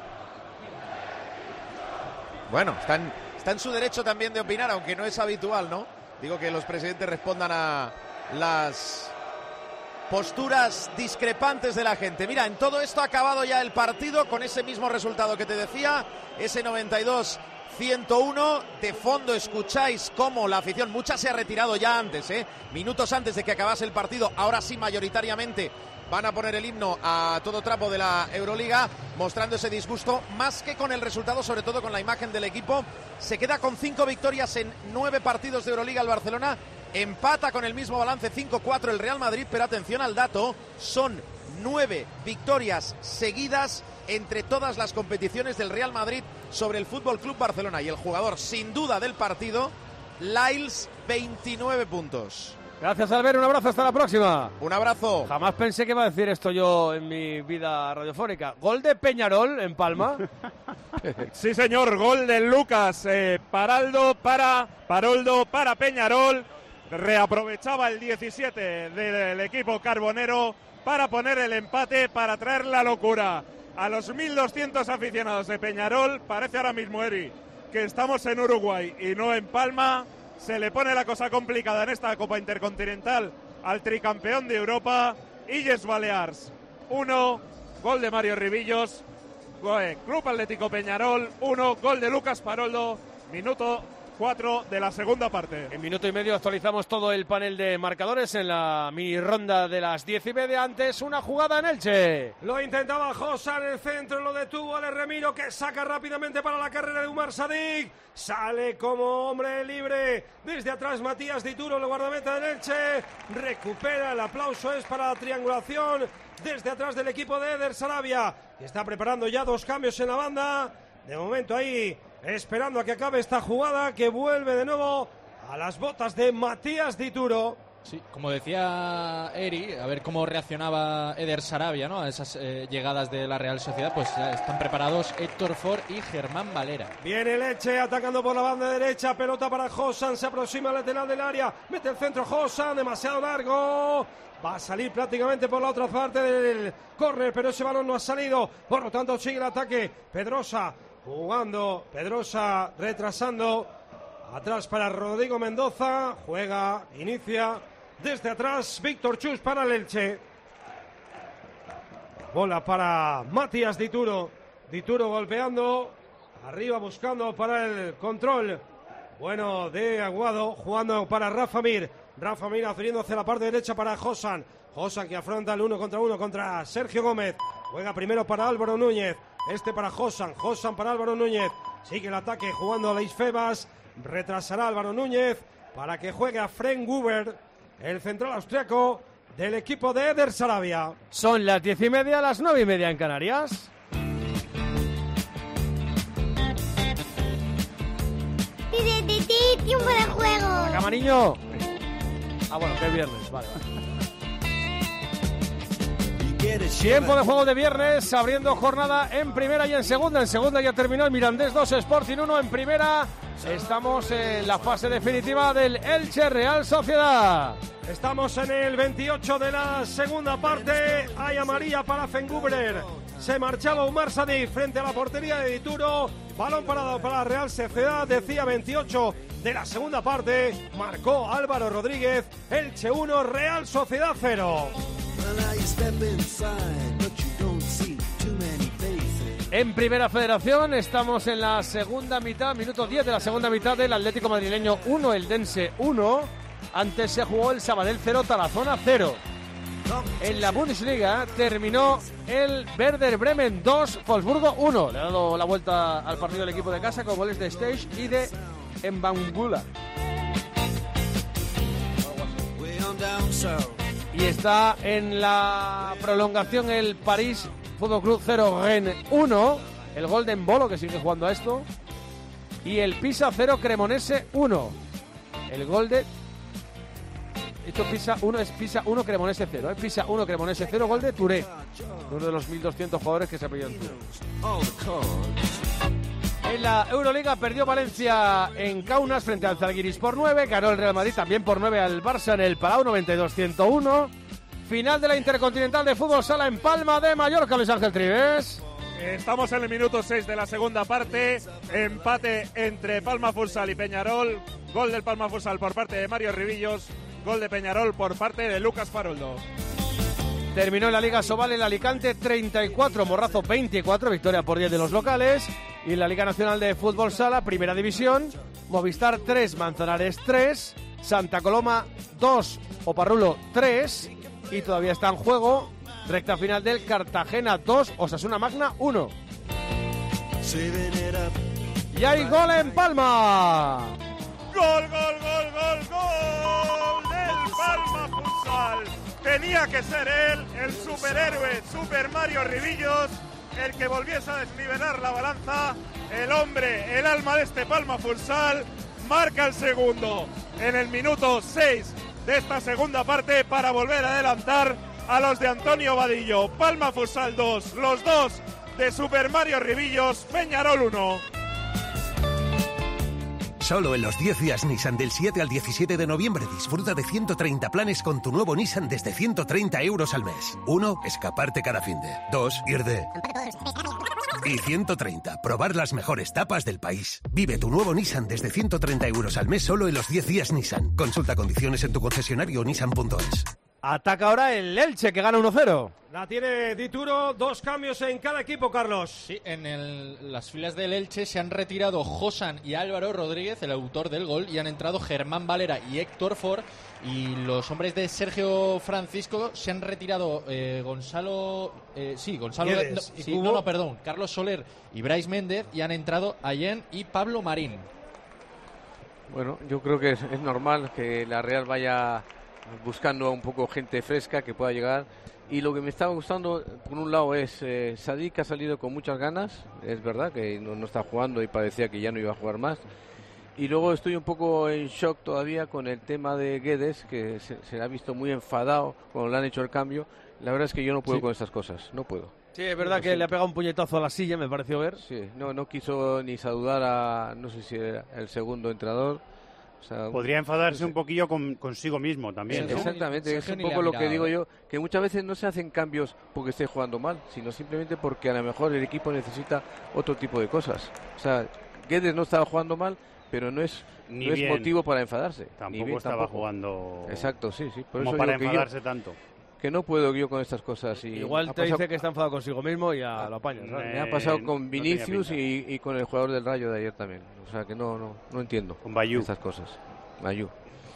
Bueno, está en, está en su derecho también de opinar, aunque no es habitual, ¿no? Digo que los presidentes respondan a las posturas discrepantes de la gente. Mira, en todo esto ha acabado ya el partido con ese mismo resultado que te decía, ese noventa y dos ciento uno. De fondo escucháis cómo la afición, mucha se ha retirado ya antes, ¿eh? Minutos antes de que acabase el partido. Ahora sí, mayoritariamente van a poner el himno a todo trapo de la Euroliga, mostrando ese disgusto, más que con el resultado, sobre todo con la imagen del equipo. Se queda con cinco victorias en nueve partidos de Euroliga el Barcelona. Empata con el mismo balance cinco cuatro el Real Madrid, pero atención al dato, son nueve victorias seguidas entre todas las competiciones del Real Madrid sobre el Fútbol Club Barcelona. Y el jugador sin duda del partido, Lyles, veintinueve puntos. Gracias, Albert, un abrazo, hasta la próxima. Un abrazo. Jamás pensé que iba a decir esto yo en mi vida radiofónica. Gol de Peñarol en Palma. Sí, señor, gol de Lucas eh, Paraldo para Paroldo para Peñarol. Reaprovechaba el diecisiete del equipo carbonero para poner el empate, para traer la locura a los mil doscientos aficionados de Peñarol. Parece ahora mismo, Eri, que estamos en Uruguay y no en Palma. Se le pone la cosa complicada en esta Copa Intercontinental al tricampeón de Europa, Illes Balears. Uno, gol de Mario Ribillos. Club Atlético Peñarol, uno, gol de Lucas Paroldo, minuto cuatro de la segunda parte. En minuto y medio actualizamos todo el panel de marcadores en la mini ronda de las diez y media. Antes, una jugada en Elche. Lo intentaba Josa en el centro, lo detuvo Ale Remiro, que saca rápidamente para la carrera de Umar Sadik. Sale como hombre libre. Desde atrás Matías Dituro, el guardameta del Elche. Recupera, el aplauso es para la triangulación. Desde atrás del equipo de Eder Sarabia, que está preparando ya dos cambios en la banda. De momento ahí, esperando a que acabe esta jugada, que vuelve de nuevo a las botas de Matías Dituro. Sí, como decía Eri, a ver cómo reaccionaba Eder Sarabia, ¿no?, a esas eh, llegadas de la Real Sociedad. Pues ya están preparados Héctor Ford y Germán Valera. Viene Leche atacando por la banda derecha, pelota para Josan, se aproxima al lateral del área, mete el centro Josan, demasiado largo. Va a salir prácticamente por la otra parte del córner, pero ese balón no ha salido. Por lo tanto, sigue el ataque. Pedrosa jugando, Pedrosa retrasando. Atrás para Rodrigo Mendoza. Juega, inicia. Desde atrás, Víctor Chus para el Elche. Bola para Matías Dituro. Dituro golpeando. Arriba buscando para el control. Bueno, de Aguado, jugando para Rafa Mir. Rafa Mir abriendo hacia la parte derecha para Josan. Josan que afronta el uno contra uno contra Sergio Gómez. Juega primero para Álvaro Núñez. Este para Josan. Josan para Álvaro Núñez. Sigue el ataque jugando a Leis Febas. Retrasará Álvaro Núñez para que juegue a Frank Gruber, el central austriaco del equipo de Eder Sarabia. Son las diez y media, las nueve y media en Canarias. Tiempo de juego. Acá, Mariño. Ah, bueno, que es viernes, vale, vale. Tiempo de juego de viernes, abriendo jornada en primera y en segunda. En segunda ya terminó el Mirandés dos, Sporting uno. En primera estamos en la fase definitiva del Elche Real Sociedad. Estamos en el veintiocho de la segunda parte. Hay amarilla para Fengubrer. Se marchaba Umar Sadí frente a la portería de Dituro. Balón parado para la Real Sociedad. Decía veintiocho de la segunda parte. Marcó Álvaro Rodríguez. Elche uno, Real Sociedad cero. En Primera Federación estamos en la segunda mitad, minuto diez de la segunda mitad del Atlético Madrileño uno, Eldense uno. Antes se jugó el Sabadell cero, Tarazona cero. En la Bundesliga terminó el Werder Bremen dos, Wolfsburgo uno. Le ha dado la vuelta al partido del equipo de casa con goles de Stage y de Mbangula. Y está en la prolongación el París Fútbol Club cero, Rennes uno. El Golden Bolo, que sigue jugando a esto. Y el Pisa cero, Cremonese uno. El gol de... Esto Pisa uno es Pisa uno, Cremonese cero. ¿eh? Pisa uno, Cremonese cero, gol de Touré. Uno de los mil doscientos jugadores que se apellidan Touré. En la Euroliga perdió Valencia en Kaunas frente al Zalgiris por nueve. Ganó el Real Madrid también por nueve al Barça en el Palau, noventa y dos a ciento uno. Final de la Intercontinental de Fútbol Sala en Palma de Mallorca, Luis Ángel Trives. Estamos en el minuto seis de la segunda parte. Empate entre Palma Futsal y Peñarol. Gol del Palma Futsal por parte de Mario Ribillos. Gol de Peñarol por parte de Lucas Faroldo. Terminó en la Liga Sobal el Alicante treinta y cuatro, Morrazo veinticuatro, victoria por diez de los locales. Y en la Liga Nacional de Fútbol Sala, Primera División, Movistar tres, Manzanares tres, Santa Coloma dos, Oparrulo tres. Y todavía está en juego recta final del Cartagena dos, Osasuna Magna uno. Y hay gol en Palma. Gol, gol, gol, gol, gol del Palma Futsal. Tenía que ser él, el superhéroe Super Mario Ribillos, el que volviese a desnivelar la balanza. El hombre, el alma de este Palma Futsal, marca el segundo en el minuto seis de esta segunda parte para volver a adelantar a los de Antonio Vadillo. Palma Futsal dos, los dos de Super Mario Ribillos, Peñarol uno. Solo en los diez días Nissan del siete al diecisiete de noviembre disfruta de ciento treinta planes con tu nuevo Nissan desde ciento treinta euros al mes. uno. Escaparte cada finde. dos. Ir de... Y ciento treinta. Probar las mejores tapas del país. Vive tu nuevo Nissan desde ciento treinta euros al mes solo en los diez días Nissan. Consulta condiciones en tu concesionario nissan punto es. Ataca ahora el Elche, que gana uno cero. La tiene Dituro, dos cambios en cada equipo, Carlos. Sí, en el, las filas del Elche se han retirado Josan y Álvaro Rodríguez, el autor del gol, y han entrado Germán Valera y Héctor Ford. Y los hombres de Sergio Francisco se han retirado eh, Gonzalo... Eh, sí, Gonzalo... No, sí, no, no, perdón, Carlos Soler y Brais Méndez, y han entrado Allen y Pablo Marín. Bueno, yo creo que es, es normal que la Real vaya buscando un poco gente fresca que pueda llegar. Y lo que me estaba gustando, por un lado, es eh, Sadik, ha salido con muchas ganas. Es verdad que no, no está jugando y parecía que ya no iba a jugar más. Y luego estoy un poco en shock todavía con el tema de Guedes, que se, se ha visto muy enfadado cuando le han hecho el cambio. La verdad es que yo no puedo sí. con estas cosas, no puedo. Sí, es verdad no, que sí. le ha pegado un puñetazo a la silla, me pareció ver. Sí, no, no quiso ni saludar a, no sé si era el segundo entrenador. O sea, podría enfadarse un poquillo con, consigo mismo también, ¿no? Exactamente, es un poco lo que digo yo, que muchas veces no se hacen cambios porque esté jugando mal, sino simplemente porque a lo mejor el equipo necesita otro tipo de cosas. O sea, Guedes no estaba jugando mal, pero no es, no es motivo para enfadarse. Tampoco ni bien, estaba tampoco. jugando... Exacto, sí, sí. Por como eso para digo enfadarse que yo, tanto. Que no puedo yo con estas cosas. Y igual te pasado... dice que está enfadado consigo mismo y ya lo apañas. ¿sabes? Me ha pasado con Vinicius no y, y con el jugador del Rayo de ayer también. O sea, que no, no, no entiendo con Bayú. Estas cosas. Bayú.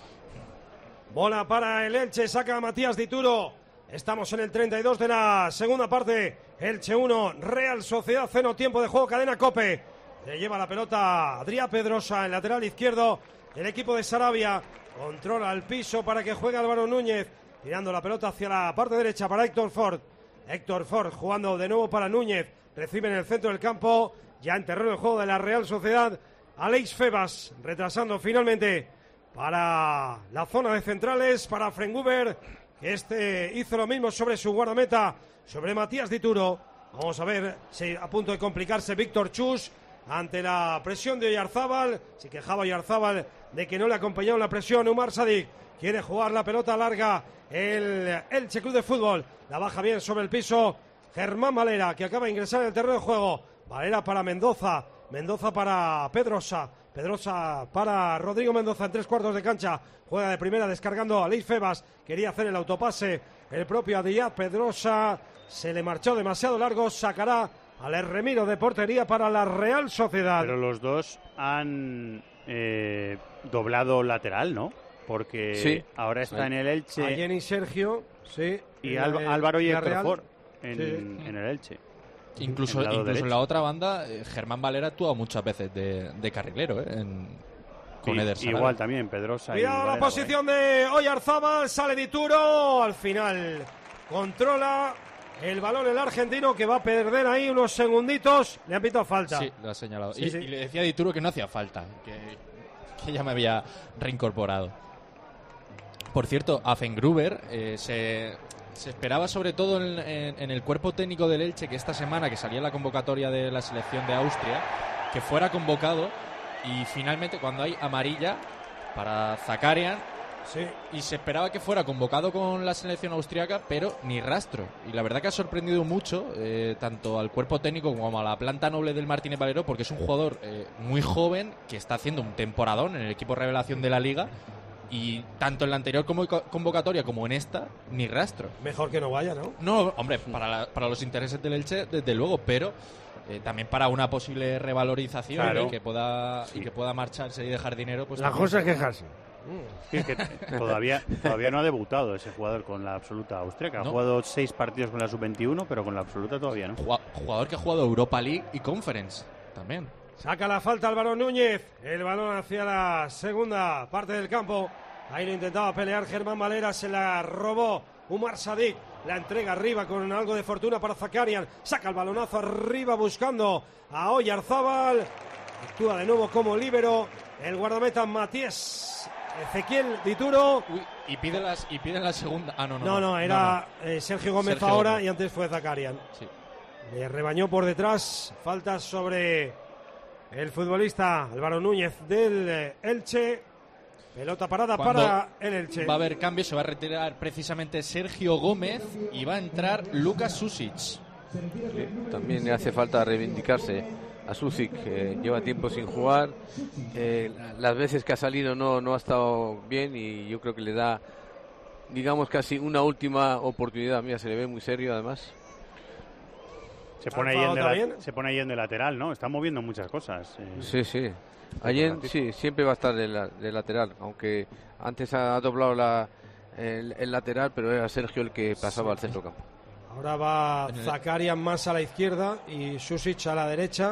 Bola para el Elche, saca Matías Dituro. Estamos en el treinta y dos de la segunda parte. Elche uno, Real Sociedad cero, tiempo de juego, cadena COPE. Le lleva la pelota Adrià Pedrosa en lateral izquierdo. El equipo de Sarabia controla el piso para que juegue Álvaro Núñez. Tirando la pelota hacia la parte derecha para Héctor Ford. Héctor Ford jugando de nuevo para Núñez. Recibe en el centro del campo, ya en terreno de juego de la Real Sociedad, Aleix Febas, retrasando finalmente para la zona de centrales, para Frenguber, que este hizo lo mismo sobre su guardameta, sobre Matías Dituro. Vamos a ver, si a punto de complicarse Víctor Chus ante la presión de Oyarzábal. Se quejaba Oyarzábal de que no le acompañaba la presión. Umar Sadik quiere jugar la pelota larga. El Elche Club de Fútbol la baja bien sobre el piso. Germán Valera, que acaba de ingresar en el terreno de juego. Valera para Mendoza. Mendoza para Pedrosa. Pedrosa para Rodrigo Mendoza en tres cuartos de cancha. Juega de primera descargando a Leif Febas. Quería hacer el autopase el propio Adiyat. Pedrosa se le marchó demasiado largo. Sacará al Herremiro de portería para la Real Sociedad. Pero los dos han eh, doblado lateral, ¿no? Porque sí. ahora está sí. en el Elche. A Jenny Sergio, sí. Y Alba, Álvaro y Héctor Real. Ford en, Sí. en el Elche. Incluso, en, incluso en la otra banda, eh, Germán Valera ha actuado muchas veces de, de carrilero, ¿eh? En, con Y, Eder Sarabia. igual también, Pedrosa. y Cuidado la Valera, posición de Oyarzábal, sale Dituro, al final controla el balón el argentino, que va a perder ahí unos segunditos. Le han pitado falta. Sí, lo ha señalado. Sí, y, sí. y le decía a Dituro que no hacía falta, que, que ya me había reincorporado. Por cierto, a Fengruber eh, se, se esperaba sobre todo en, en, en el cuerpo técnico del Elche que esta semana, que salía la convocatoria de la selección de Austria, que fuera convocado, y finalmente cuando hay amarilla para Zakarian, sí. y se esperaba que fuera convocado con la selección austriaca, pero ni rastro. Y la verdad que ha sorprendido mucho eh, tanto al cuerpo técnico como a la planta noble del Martínez Valero, porque es un jugador eh, muy joven que está haciendo un temporadón en el equipo revelación de la Liga, y tanto en la anterior como convocatoria como en esta, ni rastro. Mejor que no vaya, ¿no? No, hombre, para, la, para los intereses del Elche, desde luego, pero eh, también para una posible revalorización, Claro. y que pueda Sí. y que pueda marcharse y dejar dinero, pues La también. cosa es quejarse. Sí, es que todavía, todavía no ha debutado ese jugador con la absoluta austríaca. Ha No. jugado seis partidos con la sub veintiuno, pero con la absoluta todavía no. Jua- Jugador que ha jugado Europa League y Conference también. Saca la falta Álvaro Núñez. El balón hacia la segunda parte del campo. Ahí lo intentaba pelear Germán Valera. Se la robó Umar Sadik. La entrega arriba con algo de fortuna para Zakarian. Saca el balonazo arriba buscando a Oyarzábal. Actúa de nuevo como líbero el guardameta Matías Ezequiel Dituro. Uy, y pide las y pide la segunda. Ah, no, no. No, no, era eh, Sergio Gómez Sergio ahora Gómez. y antes fue Zakarian. Sí. Le rebañó por detrás. Falta sobre el futbolista Álvaro Núñez del eh, Elche. Pelota parada Cuando para el Elche. Va a haber cambio, se va a retirar precisamente Sergio Gómez y va a entrar Lucas Susic. Sí, también le hace falta reivindicarse a Susic, que lleva tiempo sin jugar. Eh, las veces que ha salido no, no ha estado bien, y yo creo que le da, digamos, casi una última oportunidad. Mira, se le ve muy serio además. Se pone, ahí en de la- se pone ahí en de lateral, ¿no? Está moviendo muchas cosas. eh. Sí, sí. Allen, sí, siempre va a estar de, la- de lateral, aunque antes ha doblado la, el, el lateral, pero era Sergio el que pasaba Sí. al centro campo. Ahora va Zakarian más a la izquierda y Susic a la derecha.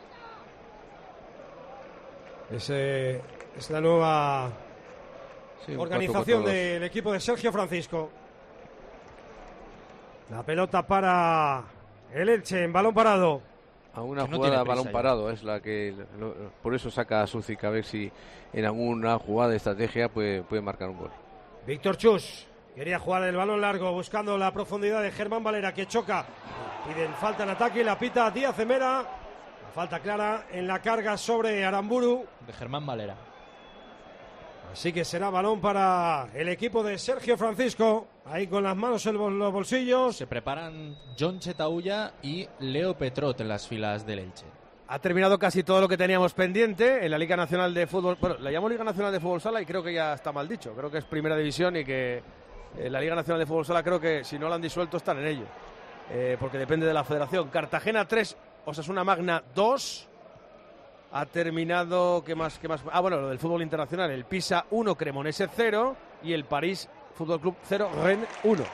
Ese es la nueva Sí, un organización cuatro cuatro dos. del equipo de Sergio Francisco. La pelota para el Elche en balón parado. A una Que no jugada tiene a prisa balón ya. parado es la que lo- por eso saca a Susic, a ver si en alguna jugada de estrategia puede, puede marcar un gol. Víctor Chus quería jugar el balón largo buscando la profundidad de Germán Valera, que choca. Piden falta en ataque y la pita Díaz Emera. La falta clara en la carga sobre Aramburu. De Germán Valera. Así que será balón para el equipo de Sergio Francisco. Ahí con las manos en los bolsillos. Se preparan John Chetaulla y Leo Petrot en las filas del Elche. Ha terminado casi todo lo que teníamos pendiente en la Liga Nacional de Fútbol. Bueno, la llamo Liga Nacional de Fútbol Sala y creo que ya está mal dicho. Creo que es Primera División y que eh, la Liga Nacional de Fútbol Sala, creo que si no la han disuelto están en ello. Eh, porque depende de la federación. Cartagena tres, Osasuna Magna dos. Ha terminado, ¿qué más? ¿Qué más? Ah, bueno, lo del fútbol internacional. El Pisa uno, Cremonese cero. Y el París Fútbol Club cero, Rennes uno.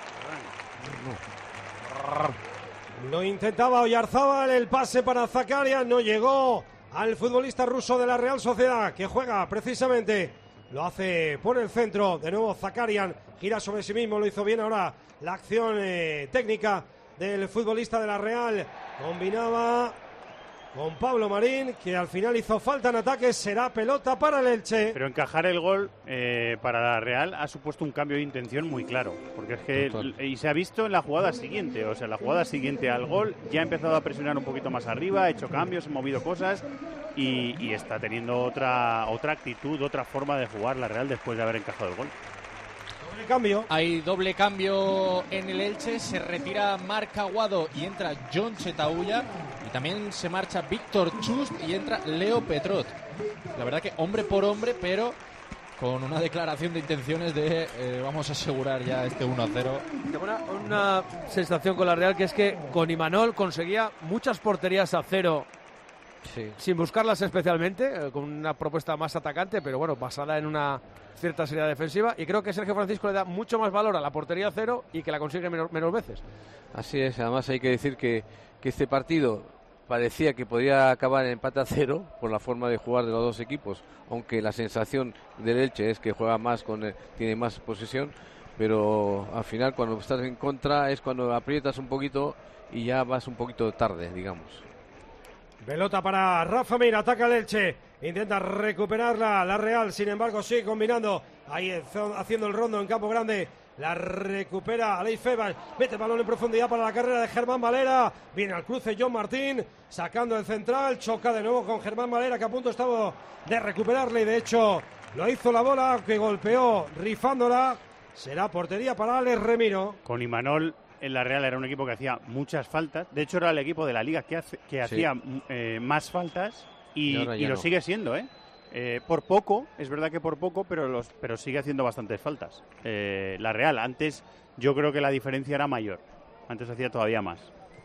Lo intentaba Oyarzábal, el pase para Zakarian, no llegó al futbolista ruso de la Real Sociedad, que juega precisamente, lo hace por el centro, de nuevo Zakarian, gira sobre sí mismo, lo hizo bien ahora la acción eh, técnica del futbolista de la Real, combinaba con Pablo Marín, que al final hizo falta en ataque. Será pelota para el Elche. Pero encajar el gol eh, para la Real ha supuesto un cambio de intención muy claro, porque es que Total. y se ha visto en la jugada siguiente, o sea, la jugada siguiente al gol ya ha empezado a presionar un poquito más arriba, ha hecho cambios, ha movido cosas y, y está teniendo otra otra actitud, otra forma de jugar la Real después de haber encajado el gol. Doble cambio. Hay doble cambio en el Elche, se retira Marc Aguado y entra John Chetauya. Y también se marcha Víctor Chust y entra Leo Petrot. La verdad que hombre por hombre, pero con una declaración de intenciones de eh, vamos a asegurar ya este uno a cero. Tengo una, una sensación con la Real, que es que con Imanol conseguía muchas porterías a cero, sí, sin buscarlas especialmente, eh, con una propuesta más atacante, pero bueno, basada en una cierta seriedad defensiva. Y creo que Sergio Francisco le da mucho más valor a la portería a cero y que la consigue menos, menos veces. Así es, además hay que decir que, que este partido parecía que podía acabar en empate a cero por la forma de jugar de los dos equipos, aunque la sensación del Elche es que juega más, con el, tiene más posesión, pero al final cuando estás en contra es cuando aprietas un poquito y ya vas un poquito tarde, digamos. Pelota para Rafa Mir, ataca el Elche, intenta recuperarla la Real, sin embargo sigue combinando, ahí haciendo el rondo en campo grande. La recupera Aleix Febas, mete el balón en profundidad para la carrera de Germán Valera, viene al cruce John Martín, sacando el central, choca de nuevo con Germán Valera, que a punto estaba de recuperarle y de hecho lo hizo la bola, que golpeó rifándola. Será portería para Alex Remiro. Con Imanol en la Real era un equipo que hacía muchas faltas, de hecho era el equipo de la Liga que, hace, que sí. hacía eh, más faltas y, y, y lo no. sigue siendo, ¿eh? Eh, por poco, es verdad que por poco, pero los, pero sigue haciendo bastantes faltas. Eh, la Real, antes yo creo que la diferencia era mayor. Antes hacía todavía más.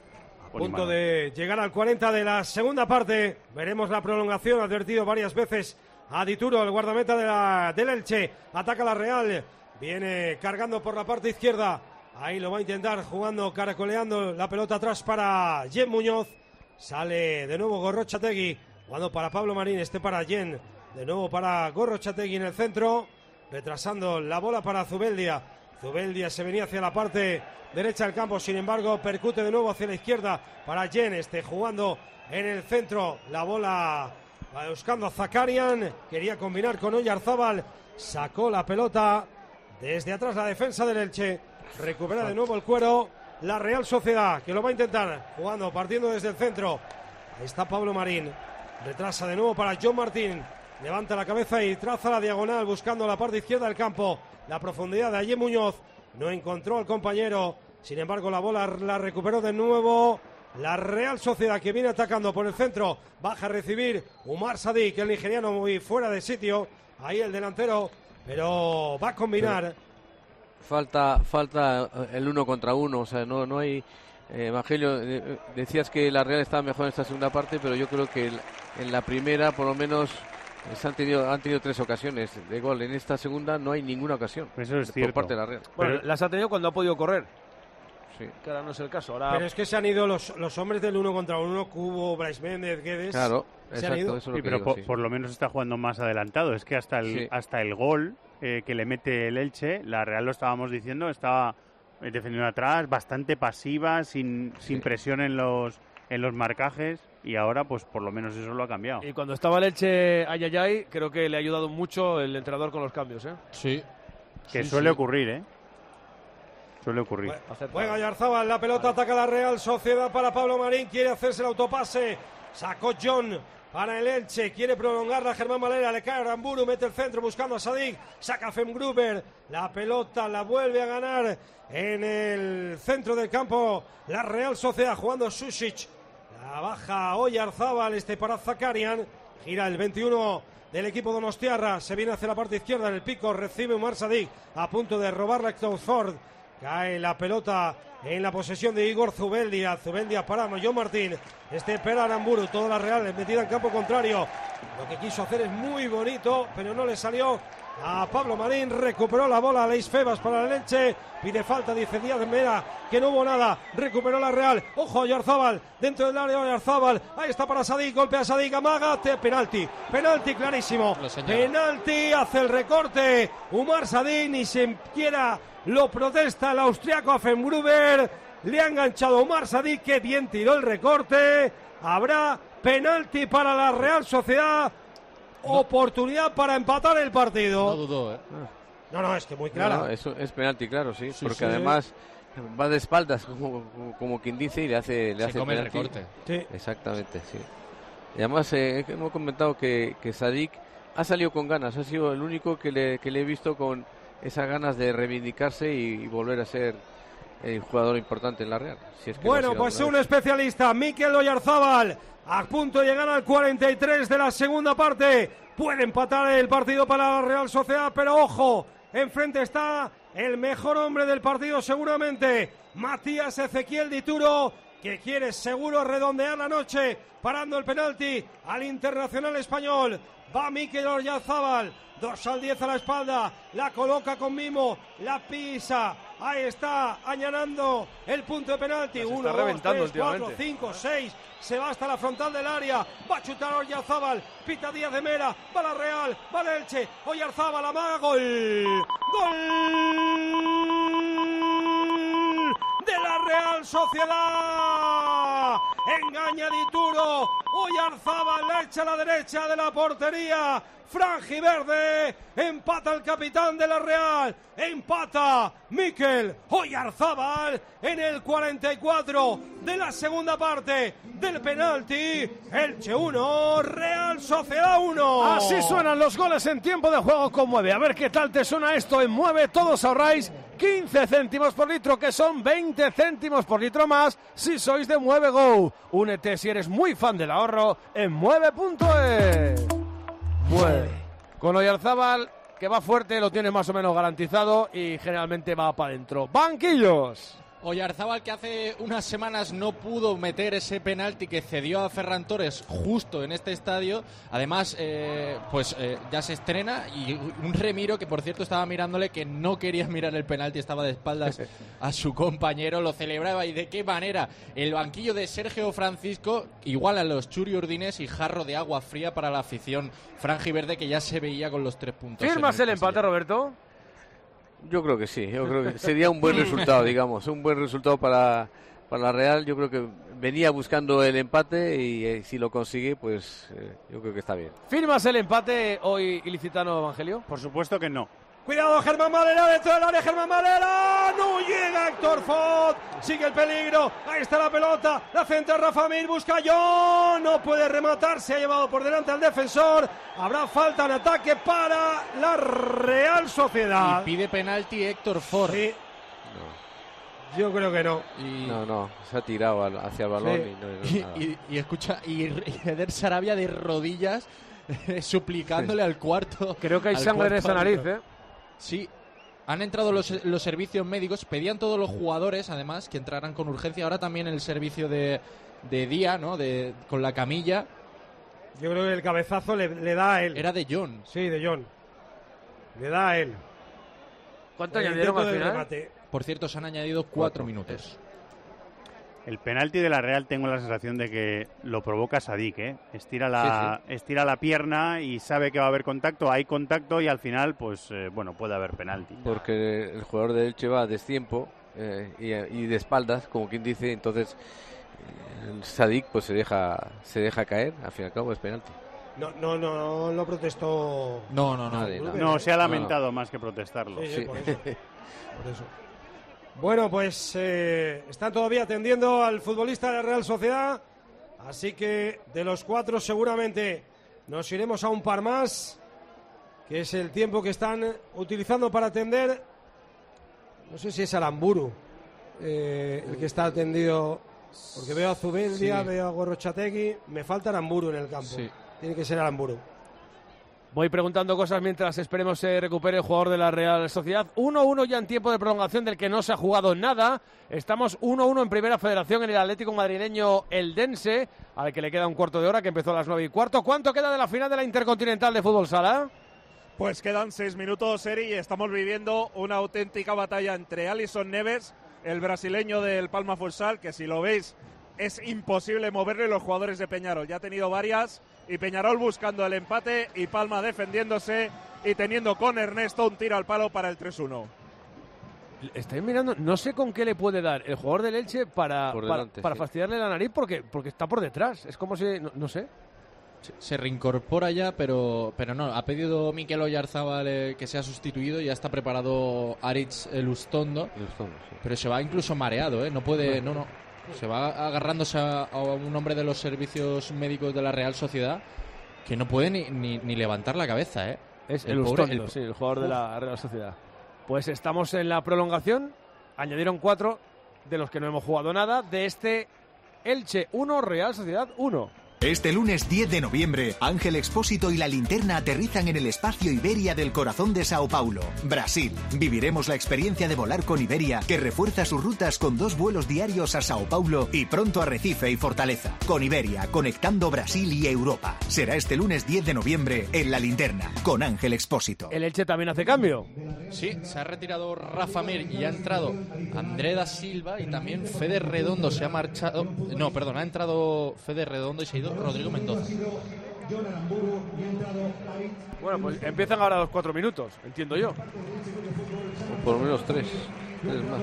A punto de llegar al cuarenta de la segunda parte. Veremos la prolongación, advertido varias veces a Dituro, el guardameta de la, del Elche. Ataca la Real, viene cargando por la parte izquierda. Ahí lo va a intentar, jugando, caracoleando la pelota atrás para Jen Muñoz. Sale de nuevo Gorrochategui, jugando para Pablo Marín, este para Jen. De nuevo para Gorrochategui en el centro, retrasando la bola para Zubeldia. Zubeldia se venía hacia la parte derecha del campo, sin embargo percute de nuevo hacia la izquierda para Jen, este jugando en el centro. La bola va buscando a Zakarian, quería combinar con Oyarzábal, sacó la pelota desde atrás la defensa del Elche. Recupera de nuevo el cuero la Real Sociedad, que lo va a intentar, jugando, partiendo desde el centro. Ahí está Pablo Marín, retrasa de nuevo para John Martín. Levanta la cabeza y traza la diagonal buscando la parte izquierda del campo. La profundidad de Ayer Muñoz. No encontró al compañero. Sin embargo, la bola la recuperó de nuevo la Real Sociedad, que viene atacando por el centro. Baja a recibir Umar Sadik, el nigeriano, muy fuera de sitio. Ahí el delantero, pero va a combinar. Pero falta, falta el uno contra uno. O sea, no, no hay... Eh, Evangelio, eh, decías que la Real estaba mejor en esta segunda parte, pero yo creo que el, en la primera, por lo menos... Han tenido, han tenido tres ocasiones de gol. En esta segunda no hay ninguna ocasión. Eso es por cierto. parte de la Real. Bueno, pero las ha tenido cuando ha podido correr. Sí. Que ahora no es el caso. Ahora... Pero es que se han ido los, los hombres del uno contra uno, Cubo, Brais Méndez, Guedes. Claro, se exacto, han ido. Eso es lo sí, que pero digo, por, sí. por lo menos está jugando más adelantado. Es que hasta el, sí. hasta el gol eh, que le mete el Elche, la Real, lo estábamos diciendo, estaba defendiendo atrás, bastante pasiva, sin, sí. sin presión en los, en los marcajes. Y ahora, pues por lo menos eso lo ha cambiado. Y cuando estaba el Elche ayayay, creo que le ha ayudado mucho el entrenador con los cambios, ¿eh? Sí. Que sí, suele sí. ocurrir, ¿eh? Suele ocurrir. Juega Oyarzábal, la pelota ataca la Real Sociedad para Pablo Marín, quiere hacerse el autopase. Sacó John para el Elche, quiere prolongarla Germán Valera, le cae Aramburu, mete el centro buscando a Sadik, saca a Femgruber, la pelota la vuelve a ganar en el centro del campo la Real Sociedad, jugando Susic. La baja Oyarzábal, este para Zakarian. Gira el veintiuno del equipo donostiarra. Se viene hacia la parte izquierda en el pico. Recibe Umar Sadik a punto de robarla a Ford. Cae la pelota en la posesión de Igor Zubeldia. Zubeldia para John Martín. Este para Aramburu. Toda la Real metida en campo contrario. Lo que quiso hacer es muy bonito, pero no le salió a Pablo Marín. Recuperó la bola Aleix Febas para el Elche. Pide falta, dice Díaz Mera, que no hubo nada. Recuperó la Real. Ojo, Oyarzábal, dentro del área Oyarzábal. Ahí está para Sadik, golpea a Sadik, amaga, penalti. Penalti clarísimo. Penalti, hace el recorte. Umar Sadik, ni siquiera lo protesta el austriaco a Femgruber. Le ha enganchado Umar Sadik, que bien tiró el recorte. Habrá penalti para la Real Sociedad. No. Oportunidad para empatar el partido. No dudó, ¿eh? No, no, es que muy clara. No, no, eso es penalti, claro, sí. Sí, porque sí. además va de espaldas, como, como, como quien dice, y le hace, le Se hace come el penalti. recorte. Sí. Exactamente, sí. Y además eh, hemos comentado que, que Sadik ha salido con ganas. Ha sido el único que le, que le he visto con esas ganas de reivindicarse y, y volver a ser el jugador importante en la Real. Si es que bueno, no pues un especialista, Mikel Oyarzábal, a punto de llegar al cuarenta y tres de la segunda parte. Puede empatar el partido para la Real Sociedad, pero ojo, enfrente está el mejor hombre del partido seguramente, Matías Ezequiel Dituro, que quiere seguro redondear la noche, parando el penalti al internacional español. Va Mikel Oyarzábal, dos al diez a la espalda, la coloca con mimo, la pisa, ahí está, añadiendo el punto de penalti. uno, dos, tres, cuatro, cinco, seis, se va hasta la frontal del área, va a chutar Oyarzábal, pita Díaz de Mera, va la Real, va el Elche, Oyarzábal, amaga, gol, gol de la Real Sociedad. Engaña Dituro, Oyarzábal le echa a la derecha de la portería, franjiverde, empata el capitán de la Real, empata Mikel Oyarzábal en el cuarenta y cuatro de la segunda parte del penalti. Elche uno, Real Sociedad uno. Así suenan los goles en tiempo de juego con Mueve. A ver qué tal te suena esto en Mueve. Todos ahorráis quince céntimos por litro, que son veinte céntimos por litro más si sois de Mueve Go. Únete si eres muy fan del ahorro en mueve punto es. Mueve. Con Oyarzábal, que va fuerte, lo tiene más o menos garantizado y generalmente va para adentro. Banquillos. Oyarzábal, que hace unas semanas no pudo meter ese penalti que cedió a Ferran Torres justo en este estadio. Además, eh, pues eh, ya se estrena, y un Remiro que, por cierto, estaba mirándole, que no quería mirar el penalti, estaba de espaldas a su compañero, lo celebraba. ¿Y de qué manera? El banquillo de Sergio Francisco igual a los Churi Urdines y jarro de agua fría para la afición franjiverde, que ya se veía con los tres puntos. ¿Firmas el empate, Roberto? Yo creo que sí, yo creo que sería un buen resultado, digamos, un buen resultado para, para la Real. Yo creo que venía buscando el empate y eh, si lo consigue, pues eh, yo creo que está bien. ¿Firmas el empate hoy, ilicitano Evangelio? Por supuesto que no. Cuidado, Germán Valera, dentro del área, Germán Valera, no llega Héctor Font, sigue el peligro, ahí está la pelota, la centra Rafa Mir, busca John, no puede rematar, se ha llevado por delante al defensor, habrá falta en ataque para la Real Sociedad. Y pide penalti Héctor Font. Sí. No. Yo creo que no. Y... No, no, se ha tirado hacia el balón sí. y no, no y, nada. Y, y escucha, y Eder Sarabia de rodillas suplicándole sí. al cuarto. Creo que hay sangre en esa nariz, ¿eh? Sí, han entrado los, los servicios médicos, pedían todos los jugadores, además, que entraran con urgencia. Ahora también el servicio de, de día, ¿no? De, con la camilla. Yo creo que el cabezazo le, le da a él. Era de John. Sí, de John. Le da a él. ¿Cuánto añadieron al final? Remate. Por cierto, se han añadido cuatro, cuatro minutos. El penalti de la Real tengo la sensación de que lo provoca Sadik, ¿eh? Estira la, sí, sí. estira la pierna y sabe que va a haber contacto, hay contacto y al final, pues, eh, bueno, puede haber penalti. Porque el jugador de Elche va a destiempo eh, y, y de espaldas, como quien dice, entonces el Sadik pues se deja, se deja caer, al fin y al cabo es penalti. No, no, no, no protestó. No, no, no. Nadie, no, no, se ha lamentado no. más que protestarlo. Sí, sí, sí. Por eso. Por eso. Bueno, pues eh, están todavía atendiendo al futbolista de la Real Sociedad, así que de los cuatro seguramente nos iremos a un par más, que es el tiempo que están utilizando para atender. No sé si es Aramburu eh, el que está atendido, porque veo a Zubeldia, sí. veo a Gorrochategui, me falta Aramburu en el campo. Sí. Tiene que ser Aramburu. Voy preguntando cosas mientras esperemos se recupere el jugador de la Real Sociedad. uno uno ya en tiempo de prolongación del que no se ha jugado nada. Estamos uno uno en Primera Federación en el Atlético madrileño Eldense, al que le queda un cuarto de hora, que empezó a las nueve y cuarto. ¿Cuánto queda de la final de la Intercontinental de Fútbol Sala? Pues quedan seis minutos, Eri, y estamos viviendo una auténtica batalla entre Alisson Neves, el brasileño del Palma Futsal, que si lo veis es imposible moverle, los jugadores de Peñarol. Ya ha tenido varias, y Peñarol buscando el empate y Palma defendiéndose y teniendo con Ernesto un tiro al palo para el tres uno. Estoy mirando, no sé con qué le puede dar el jugador del Elche para, delante, para, para sí. fastidiarle la nariz porque, porque está por detrás. Es como si, no, no sé. Se reincorpora ya, pero pero no. Ha pedido Mikel Oyarzábal eh, que sea sustituido y ya está preparado Aritz Elustondo. Elustondo, sí. Pero se va incluso mareado, ¿eh? No puede, no, no. Se va agarrándose a, a un hombre de los servicios médicos de la Real Sociedad que no puede ni, ni, ni levantar la cabeza, ¿eh? Es el Elustondo, pobre, el... sí, el jugador de la Real Sociedad. Pues estamos en la prolongación. Añadieron cuatro de los que no hemos jugado nada de este Elche uno, Real Sociedad uno. Este lunes diez de noviembre, Ángel Expósito y la Linterna aterrizan en el espacio Iberia del corazón de Sao Paulo, Brasil. Viviremos la experiencia de volar con Iberia, que refuerza sus rutas con dos vuelos diarios a Sao Paulo y pronto a Recife y Fortaleza. Con Iberia, conectando Brasil y Europa. Será este lunes diez de noviembre en la Linterna, con Ángel Expósito. ¿El Elche también hace cambio? Sí, se ha retirado Rafa Mir y ha entrado André da Silva y también Fede Redondo se ha marchado. No, perdón, ha entrado Fede Redondo y se ha ido Rodrigo Mendoza. Bueno, pues empiezan ahora los cuatro minutos, entiendo yo. Por lo menos tres, tres más.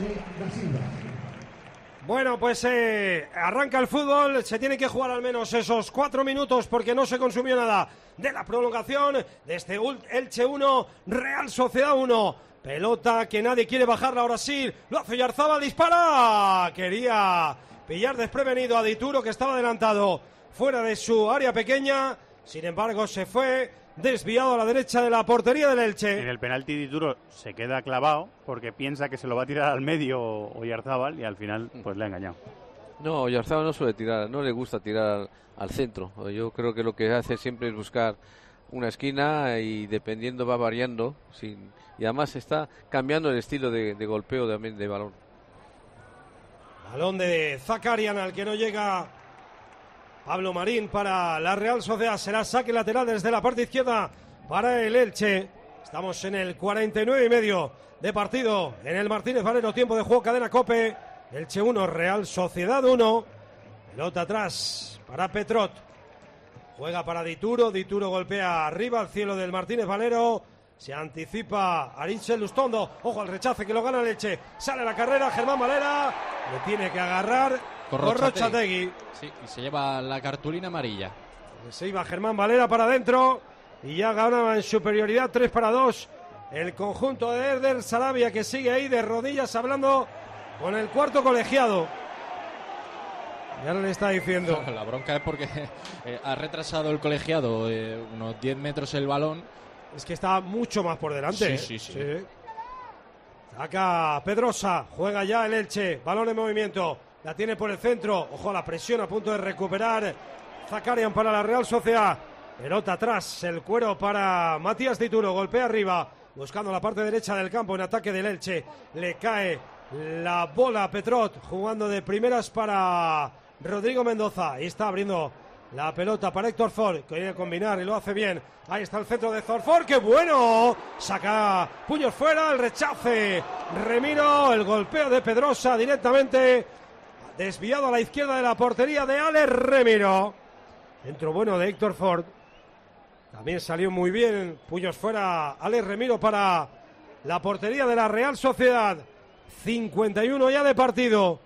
Bueno, pues eh, arranca el fútbol, se tiene que jugar al menos esos cuatro minutos porque no se consumió nada de la prolongación de este Elche uno, Real Sociedad uno. Pelota que nadie quiere bajarla ahora sí, lo hace Oyarzábal, dispara. Quería pillar desprevenido a Dituro que estaba adelantado fuera de su área pequeña, sin embargo se fue desviado a la derecha de la portería del Elche. En el penalti Dituro se queda clavado porque piensa que se lo va a tirar al medio Oyarzábal y al final pues le ha engañado. No, Oyarzábal no suele tirar, no le gusta tirar al, al centro. Yo creo que lo que hace siempre es buscar una esquina y dependiendo va variando sin, y además está cambiando el estilo de, de golpeo de, de balón. Balón de Zakarian al que no llega Pablo Marín para la Real Sociedad. Será saque lateral desde la parte izquierda para el Elche. Estamos en el cuarenta y nueve y medio de partido en el Martínez Valero. Tiempo de juego, cadena COPE. Elche uno, Real Sociedad uno. Pelota atrás para Petrot. Juega para Dituro. Dituro golpea arriba al cielo del Martínez Valero. Se anticipa Aritz Elustondo. Ojo al rechace que lo gana el Elche. Sale la carrera Germán Valera. Le tiene que agarrar Gorrotxategi. Sí, y se lleva la cartulina amarilla. Se iba Germán Valera para adentro y ya ganaba en superioridad tres para dos el conjunto de Eder Sarabia, que sigue ahí de rodillas hablando con el cuarto colegiado. Ya no le está diciendo. La bronca es porque eh, ha retrasado el colegiado eh, unos diez metros el balón. Es que está mucho más por delante. Sí, ¿eh? sí, sí. sí. Saca Pedrosa, juega ya el Elche, balón en movimiento, la tiene por el centro, ojo a la presión, a punto de recuperar Zakarian para la Real Sociedad. Pelota atrás, el cuero para Matías Dituro, golpea arriba, buscando la parte derecha del campo en ataque del Elche. Le cae la bola a Petrot, jugando de primeras para Rodrigo Mendoza. Ahí está abriendo la pelota para Héctor Ford, que quiere combinar y lo hace bien. Ahí está el centro de Zorford, ¡qué bueno! Saca puños fuera, el rechace Remiro, el golpeo de Pedrosa directamente desviado a la izquierda de la portería de Alex Remiro. Centro bueno de Héctor Ford. También salió muy bien, puños fuera Alex Remiro para la portería de la Real Sociedad. cincuenta y uno ya de partido.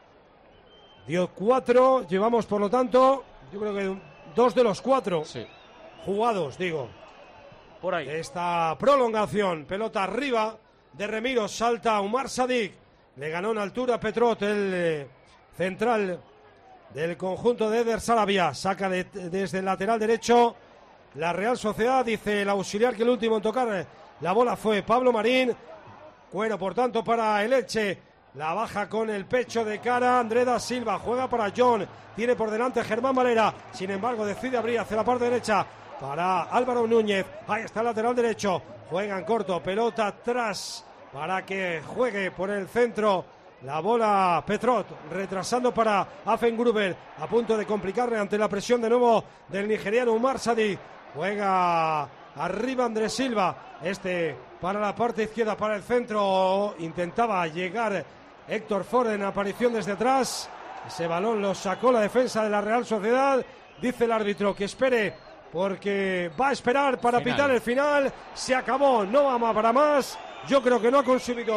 Dio cuatro, llevamos por lo tanto, yo creo que dos de los cuatro. Sí. Jugados, digo. Por ahí. Esta prolongación. Pelota arriba de Remiro. Salta Umar Sadik. Le ganó en altura a Petrot, el eh, central del conjunto de Eder Sarabia. Saca de, desde el lateral derecho la Real Sociedad. Dice el auxiliar que el último en tocar la bola fue Pablo Marín. Cuero, por tanto, para el Elche. La baja con el pecho de cara André da Silva. Juega para John. Tiene por delante Germán Valera. Sin embargo, decide abrir hacia la parte derecha para Álvaro Núñez. Ahí está el lateral derecho. Juega en corto. Pelota atrás para que juegue por el centro. La bola Petrot retrasando para Affengruber. A punto de complicarle ante la presión de nuevo del nigeriano Umar Sadi. Juega arriba Andrés Silva. Este para la parte izquierda, para el centro. Intentaba llegar Héctor Ford en aparición desde atrás. Ese balón lo sacó la defensa de la Real Sociedad. Dice el árbitro que espere porque va a esperar para Final. pitar el final. Se acabó, no va para más. Yo creo que no ha consumido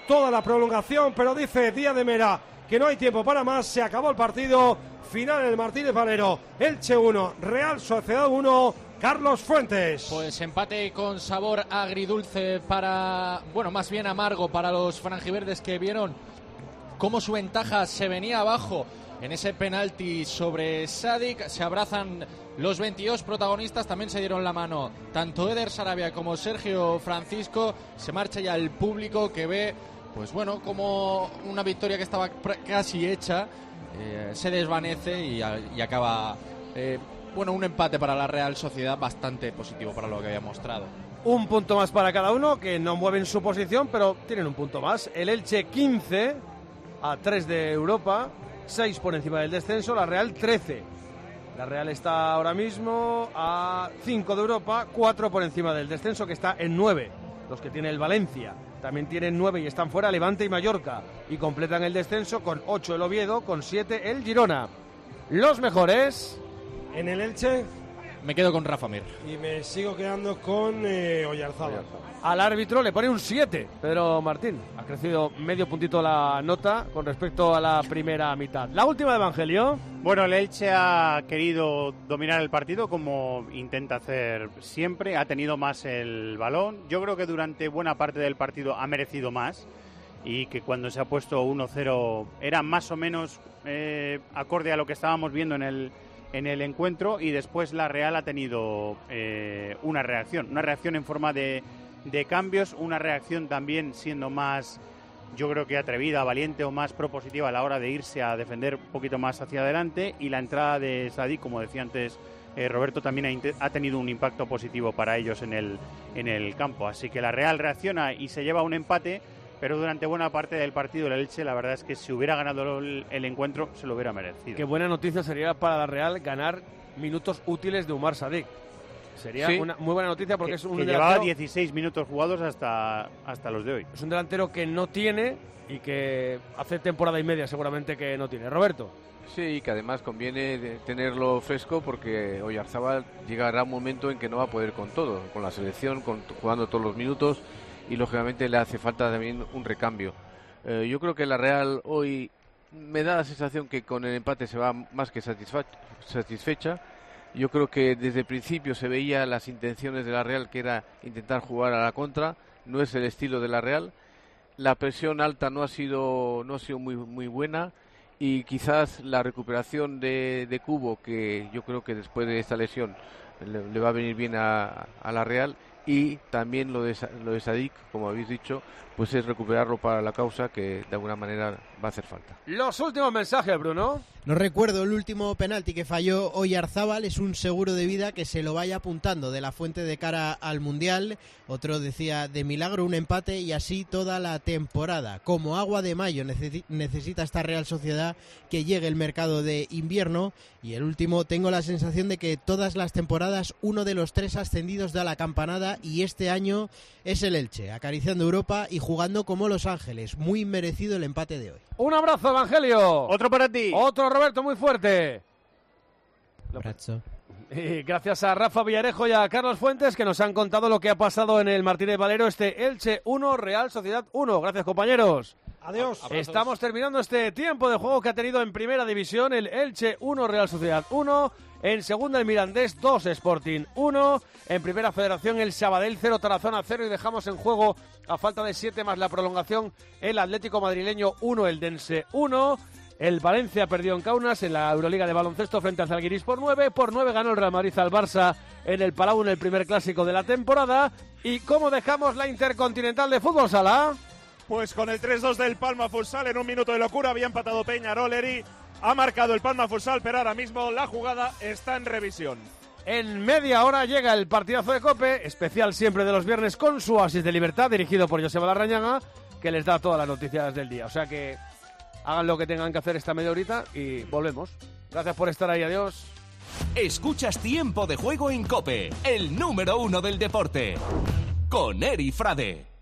toda la prolongación, pero dice Díaz de Mera que no hay tiempo para más, se acabó el partido, final en el Martínez Valero, Elche uno, Real Sociedad uno, Carlos Fuentes. Pues empate con sabor agridulce para, bueno, más bien amargo para los franjiverdes, que vieron cómo su ventaja se venía abajo en ese penalti sobre Sadik. Se abrazan los veintidós protagonistas, también se dieron la mano tanto Eder Sarabia como Sergio Francisco. Se marcha ya el público, que ve, pues bueno, como una victoria que estaba casi hecha eh, se desvanece y, y acaba, eh, bueno, un empate para la Real Sociedad bastante positivo para lo que había mostrado. Un punto más para cada uno, que no mueven su posición, pero tienen un punto más. El Elche quince a tres de Europa, seis por encima del descenso, la Real trece. La Real está ahora mismo a cinco de Europa, cuatro por encima del descenso, que está en nueve. Los que tiene el Valencia también tienen nueve y están fuera Levante y Mallorca. Y completan el descenso con ocho el Oviedo, con siete el Girona. Los mejores en el Elche. Me quedo con Rafa Mir. Y me sigo quedando con eh, Oyarzábal. Al árbitro le pone un siete, Pedro Martín. Ha crecido medio puntito la nota con respecto a la primera mitad. La última de Evangelio. Bueno, el Elche ha querido dominar el partido como intenta hacer siempre. Ha tenido más el balón. Yo creo que durante buena parte del partido ha merecido más. Y que cuando se ha puesto uno cero era más o menos eh, acorde a lo que estábamos viendo en el... en el encuentro, y después la Real ha tenido eh, una reacción, una reacción en forma de, de cambios, una reacción también siendo más, yo creo que atrevida, valiente o más propositiva a la hora de irse a defender un poquito más hacia adelante, y la entrada de Sadik, como decía antes eh, Roberto, también ha, ha tenido un impacto positivo para ellos en el, en el campo, así que la Real reacciona y se lleva un empate. Pero durante buena parte del partido el Elche, la verdad es que si hubiera ganado el, el encuentro, se lo hubiera merecido. Qué buena noticia sería para la Real ganar minutos útiles de Umar Sadik. Sería sí. una muy buena noticia porque que, es un que delantero... llevaba dieciséis minutos jugados hasta, hasta los de hoy. Es un delantero que no tiene y que hace temporada y media seguramente que no tiene. Roberto. Sí, que además conviene tenerlo fresco porque Oyarzábal llegará un momento en que no va a poder con todo, con la selección, con, jugando todos los minutos, y lógicamente le hace falta también un recambio. Eh, yo creo que la Real hoy me da la sensación que con el empate se va más que satisfa- satisfecha. Yo creo que desde el principio se veía las intenciones de la Real, que era intentar jugar a la contra. No es el estilo de la Real. La presión alta no ha sido no ha sido muy muy buena, y quizás la recuperación de, de Cubo, que yo creo que después de esta lesión le, le va a venir bien a, a la Real. Y también lo de, lo de Sadik, como habéis dicho, pues es recuperarlo para la causa, que de alguna manera va a hacer falta. Los últimos mensajes, Bruno. No recuerdo el último penalti que falló Oyarzábal, es un seguro de vida que se lo vaya apuntando de la fuente de cara al Mundial. Otro decía, de milagro un empate y así toda la temporada. Como agua de mayo necesita esta Real Sociedad que llegue el mercado de invierno. Y el último, tengo la sensación de que todas las temporadas uno de los tres ascendidos da la campanada, y este año es el Elche, acariciando Europa y jugando como Los Ángeles. Muy merecido el empate de hoy. Un abrazo, Evangelio. Otro para ti. Otro, Roberto, muy fuerte. Abrazo. Y gracias a Rafa Villarejo y a Carlos Fuentes, que nos han contado lo que ha pasado en el Martínez Valero, este Elche uno, Real Sociedad uno. Gracias, compañeros. Adiós. Estamos terminando este tiempo de juego que ha tenido en Primera División el Elche uno, Real Sociedad uno. En Segunda el Mirandés dos, Sporting uno. En Primera Federación el Sabadell cero, Tarazona cero. Y dejamos en juego, a falta de siete más la prolongación, el Atlético Madrileño uno, el Dense uno. El Valencia perdió en Kaunas en la Euroliga de baloncesto frente al Zalgiris por nueve. Por nueve ganó el Real Madrid al Barça en el Palau en el primer clásico de la temporada. ¿Y cómo dejamos la Intercontinental de Fútbol Sala? Pues con el tres dos del Palma Futsal, en un minuto de locura había empatado Peñaroleri. Ha marcado el Palma Futsal, pero ahora mismo la jugada está en revisión. En media hora llega el partidazo de COPE, especial siempre de los viernes con su Oasis de Libertad, dirigido por Joseba Larrañaga, que les da todas las noticias del día. O sea que hagan lo que tengan que hacer esta media horita y volvemos. Gracias por estar ahí, adiós. Escuchas Tiempo de Juego en COPE, el número uno del deporte, con Eri Frade.